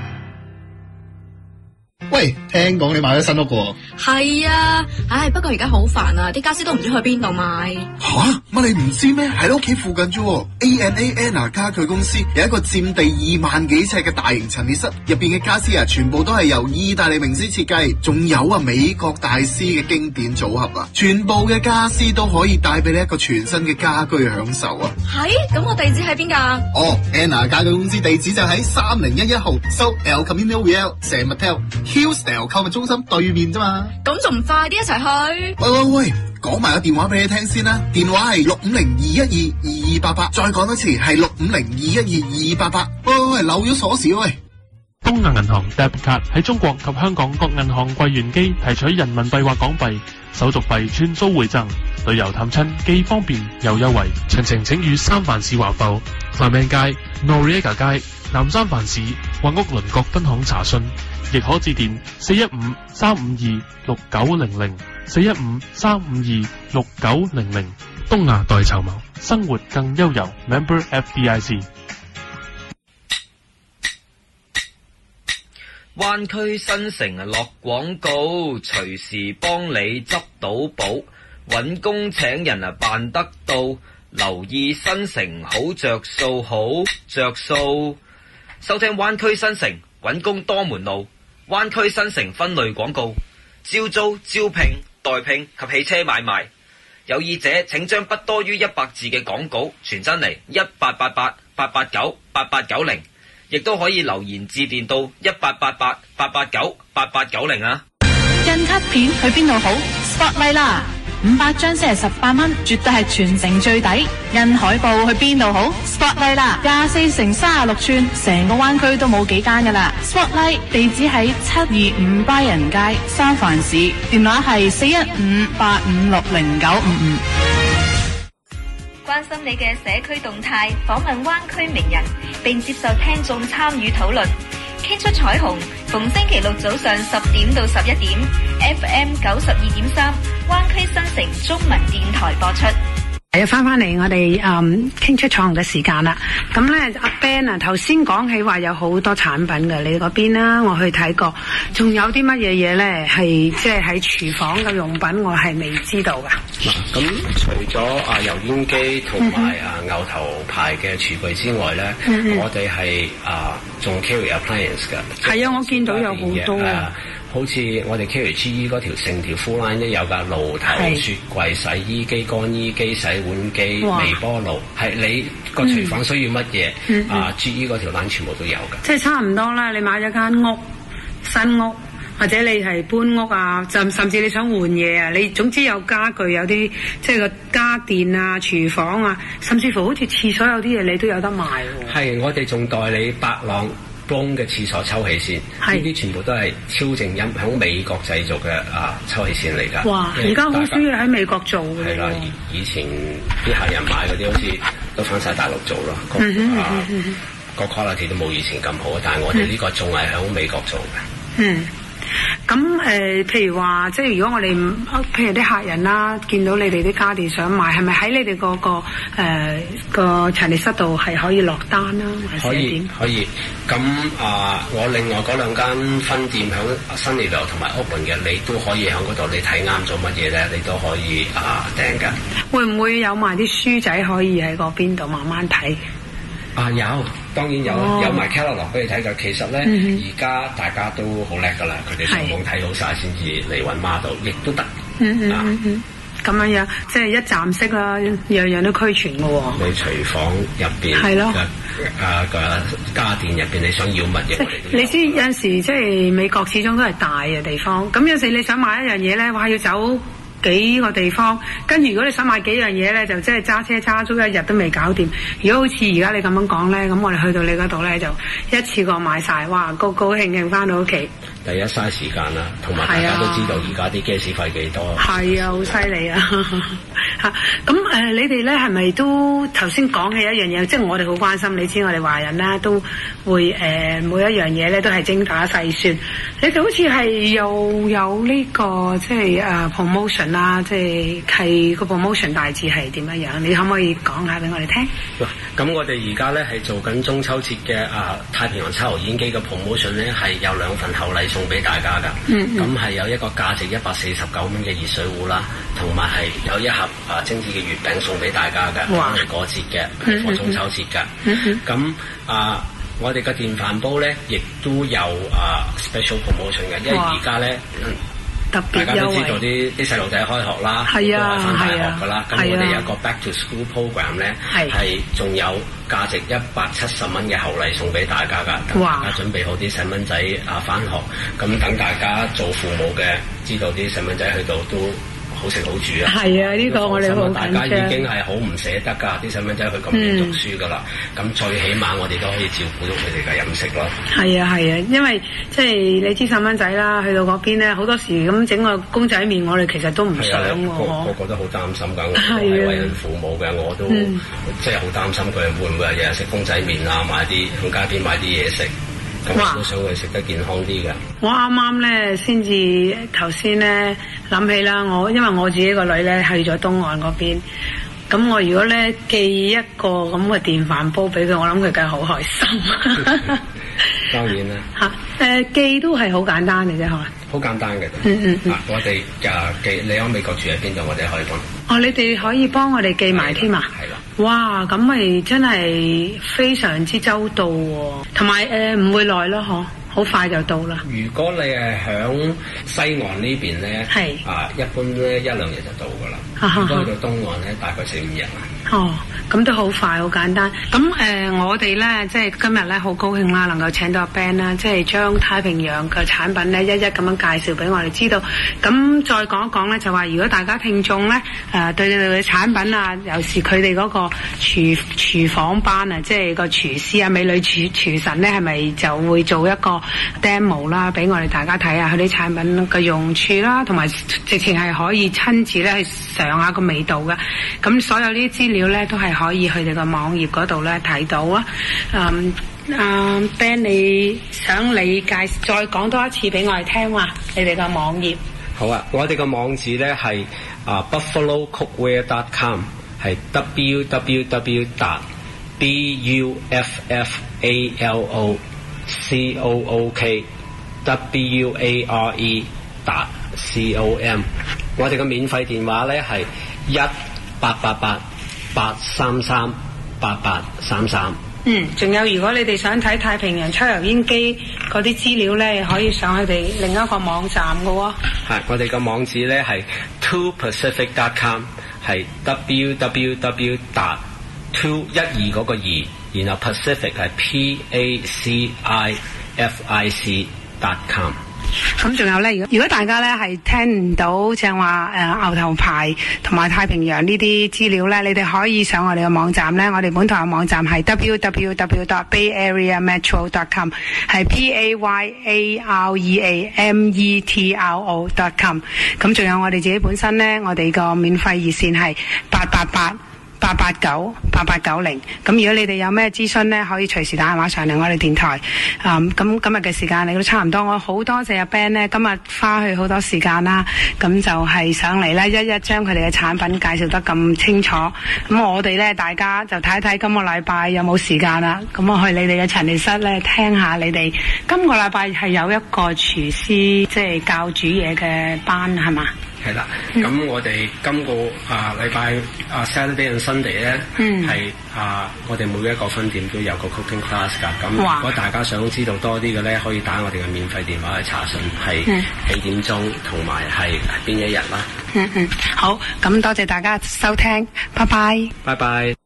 喂，聽講你買咗新屋喎？ 係啊，唉，不過而家好煩啊，啲家私都唔知去邊度買。 吓，乜你唔知咩？喺你屋企附近啫。A N A Anna 家具公司有一個佔地二萬幾尺嘅大型陳列室，入邊嘅家私啊，全部都係由意大利名師設計，仲有啊美國大師嘅經典組合啊，全部嘅家私都可以帶俾你一個全新嘅家居享受啊。 係，咁我地址喺邊噶？ 哦 ，Anna 家具公司地址就喺三零一一號 South El Camino Real San Mateo。Hillsdale 購物中心對面啫嘛， 咁仲唔快啲一齊去？ 喂喂喂，講埋個電話俾你聽先啦，電話係六五零二一二二二八八，再講多次係六五零二一二二二八八。喂喂喂，漏咗鎖匙喂！ 東亞銀行 Debit 卡喺中國及香港各銀行櫃員機提取人民幣或港幣，手續費穿租回贈，旅遊探親既方便又優惠。詳情請與三藩市華埠、繁命街、Noriega 街、南三藩市或屋鄰國分行查詢。亦可致電四一五三五二六九零零四一五三五二六九零零。東亞代籌謀，生活更悠遊。Member F D I C。 灣區新城啊落廣告，隨時幫你執到寶，搵工請人啊辦得到，留意新城好着數，好着數。收聽灣區新城，搵工多門路。灣區新城分類廣告，招租、招聘、代聘及汽車買賣。有意者請將不多於一百字嘅廣告傳真嚟一八八八八八九八八九零，亦都可以留言致電到一八八八八八九八八九零啊！ 印卡片去邊度好 ？Spotlight 啦！五百張先係十八蚊，絕對係全城最抵。印海報去邊度好 ？Spotlight 啦，廿四乘三十六寸，成個灣區都冇幾間噶啦。Spotlight 地址喺七二五Byron街，三藩市，電話係四一五八五六零九五五。 關心你嘅社區動態，訪問灣區名人，並接受聽眾參與討論。傾出彩虹，逢星期六早上十點到十一點 ，F M 九十二點三，灣區新城中文電台播出。 又翻翻嚟我哋誒傾出彩虹嘅時間啦。咁咧阿 Ben 啊，頭先講起話有好多產品嘅，你嗰邊啦，我去睇過，仲有啲乜嘢嘢咧係即係喺廚房嘅用品，我係未知道噶。 嗱，咁除咗啊油煙機同埋啊牛頭牌嘅廚具之外咧，嗯、我哋係啊仲 carry appliance 㗎。 係啊，我見到有好多啊。 好似我哋 carry G E 嗰條成條 full line 都有㗎，爐頭、雪櫃、洗衣機、乾衣機、洗碗機、微波爐，係你個廚房需要乜嘢、嗯、啊 G E 嗰條 line 全部都有㗎。 即係差唔多啦，你買咗間屋，新屋或者你係搬屋啊，甚甚至你想換嘢啊，你總之有家具，有啲即係個家電啊、廚房啊，甚至乎好似廁所有啲嘢你都有得賣喎。 係，我哋仲代理百朗Brown嘅廁所抽氣扇，呢啲全部都係超靜音，喺美國製造嘅啊抽氣扇嚟㗎。 哇！而家好少嘢喺美國做嘅。係啦， 以前啲客人買嗰啲好似都翻晒大陸做咯。 嗯哼啊、 嗯哼嗯個 quality 都冇以前咁好，但係我哋呢個仲係喺美國做嘅。 嗯。咁誒、呃，譬如話，即係如果我哋，譬如啲客人啦，見到你哋啲家電想買，係咪喺你哋嗰、那個誒、呃、個陳列室度係可以落單啦？ 可以，可以。咁啊、呃，我另外嗰兩間分店喺新利樓同埋屋崙嘅，你都可以喺嗰度，你睇啱咗乜嘢咧，你都可以啊、呃、訂㗎。 會唔會有埋啲書仔可以喺嗰邊度慢慢睇？ 啊有，當然有，哦、有埋 catalog 俾你睇㗎。其實咧，而家、嗯、大家都好叻㗎啦，佢哋上網睇好晒先至嚟揾 model，亦都得。 嗯嗯嗯嗯，咁樣樣即係一站式啦，樣樣都俱全㗎喎。 你廚房入邊係咯， 啊個家電入邊你想要乜嘢？ 你知有陣時即係美國始終都係大嘅地方，咁有陣時你想買一樣嘢咧，哇要走幾個地方，跟住如果你想買幾樣嘢咧，就即係揸車揸足一日都未搞掂。如果好似而家你咁樣講咧，咁我哋去到你嗰度咧，就一次過買晒，哇高高興興翻到屋企。 第一嘥時間啦，同埋大家都知道而家啲 gas 費幾多。 係啊，好犀利啊！嚇咁誒，你哋咧係咪都頭先講起一樣嘢？即係我哋好關心，你知我哋華人啦都會誒、呃、每一樣嘢咧都係精打細算。你哋好似係又有呢、這個即係誒、uh, promotion 啦，即係係個 promotion 大致係點樣樣？你可唔可以講下俾我哋聽？ 咁我哋而家咧係做緊中秋節嘅啊太平洋抽油煙機嘅 promotion 咧，係有兩份厚禮送俾大家㗎。嗯咁係、嗯、有一個價值一百四十九蚊嘅熱水壺啦，同埋係有一盒啊精緻嘅月餅送俾大家㗎。哇！係過節嘅，係過中秋節㗎。嗯咁、嗯、啊，我哋嘅電飯煲咧，亦都有啊 special promotion 嘅，因為而家咧。特別大家都知道啲啲細路仔開學啦，係啊，都係返大學㗎啦。咁、啊、我哋有一個 Back to School program 咧，係仲有價值一百七十蚊嘅厚禮送俾大家㗎。等大家準備好啲細蚊仔啊返學，咁等大家做父母嘅知道啲細蚊仔去到都好食好住啊！係啊，呢、呢個我哋好緊張。大家已經係好唔捨得㗎，啲細蚊仔去咁遠讀書㗎啦。咁、嗯、最起碼我哋都可以照顧到佢哋嘅飲食咯。係啊係啊，因為即係你知細蚊仔啦，去到嗰邊咧好多時咁整個公仔麵，我哋其實都唔想喎。個個都好擔心㗎，我都係為人父母嘅，我都、嗯、即係好擔心佢會唔會日日食公仔麵啊，買啲喺街邊買啲嘢食。咁我都想佢食得健康啲嘅。我啱啱咧先至頭先咧諗起啦，我因為我自己個女咧去咗東岸嗰邊，咁我如果咧寄一個咁嘅電飯煲俾佢，我諗佢梗係好開心。當然啦。嚇、啊！誒、呃、寄都係好簡單嘅啫，係嘛？好簡單嘅。嗯嗯嗯。啊、我哋啊寄，你喺美國住喺邊度？我哋可以幫。哦，你哋可以幫我哋寄埋添啊？係啦。哇！咁咪真係非常之周到喎，同埋誒唔會耐咯，嗬，好快就到啦。如果你係響西岸呢邊咧，係啊，一般咧一兩日就到噶啦。如果去到東岸咧，大概四五日啦。哦，咁都好快，好簡單。咁誒、呃，我哋咧即係今日咧好高興啦，能夠請到阿 Ben 啦，即係將太平洋嘅產品咧一一咁樣介紹俾我哋知道。咁再講一講咧，就話如果大家聽眾咧誒對你哋嘅產品啊，尤其是佢哋嗰個廚廚房班啊，即係個廚師啊，美女廚廚神咧，係咪就會做一個 demo 啦，俾我哋大家睇下佢啲產品嘅用處啦，同埋直情係可以親自咧去嘗下個味道嘅。咁所有呢啲資料咧都係可以去佢哋個網頁嗰度咧睇到啊。嗯，啊 Ben， 你想你介再講多一次俾我哋聽話，你哋個網頁。好啊，我哋個網址咧係啊 buffalo cookware dot com， 係 w w w dot b u f f a l o c o o k w a r e dot c o m。 我哋嘅免費電話咧係一八八八八三三八八三三。嗯，仲有如果你哋想睇太平洋抽油煙機嗰啲資料咧，可以上佢哋另一個網站嘅喎。係，我哋嘅網址咧係 two pacific dot com， 係 w w w dot two 一二嗰個二，然後 Pacific 係 p a c i f i c dot com。咁仲有咧，如果如果大家咧係聽唔到正話誒牛頭牌同埋太平洋呢啲資料咧，你哋可以上我哋嘅網站咧，我哋本台嘅網站係 w w w dot bay area metro dot com， 係 p a y a r e a m e t r o dot com。 咁仲有我哋自己本身咧，我哋個免費熱線係八八八八八九八八九零。咁如果你哋有咩諮詢咧，可以隨時打電話上嚟我哋電台。咁、嗯、今日嘅時間你都差唔多，我好多謝阿 Ben 咧，今日花去好多時間啦，咁就係上嚟咧，一一將佢哋嘅產品介紹得咁清楚。咁我哋咧，大家就睇睇今個禮拜有冇時間啦。咁我去你哋嘅陳列室咧，聽下你哋今個禮拜係有一個廚師即係教煮嘢嘅班係嘛？係啦，咁、嗯、我哋今個啊禮拜啊 Saturday and Sunday 咧，係、嗯、啊我哋每一個分店都有個 cooking class 㗎。咁如果大家想知道多啲嘅咧，可以打我哋嘅免費電話去查詢，係幾點鐘同埋係邊一日啦。嗯嗯，好，咁多謝大家收聽，拜拜，拜拜。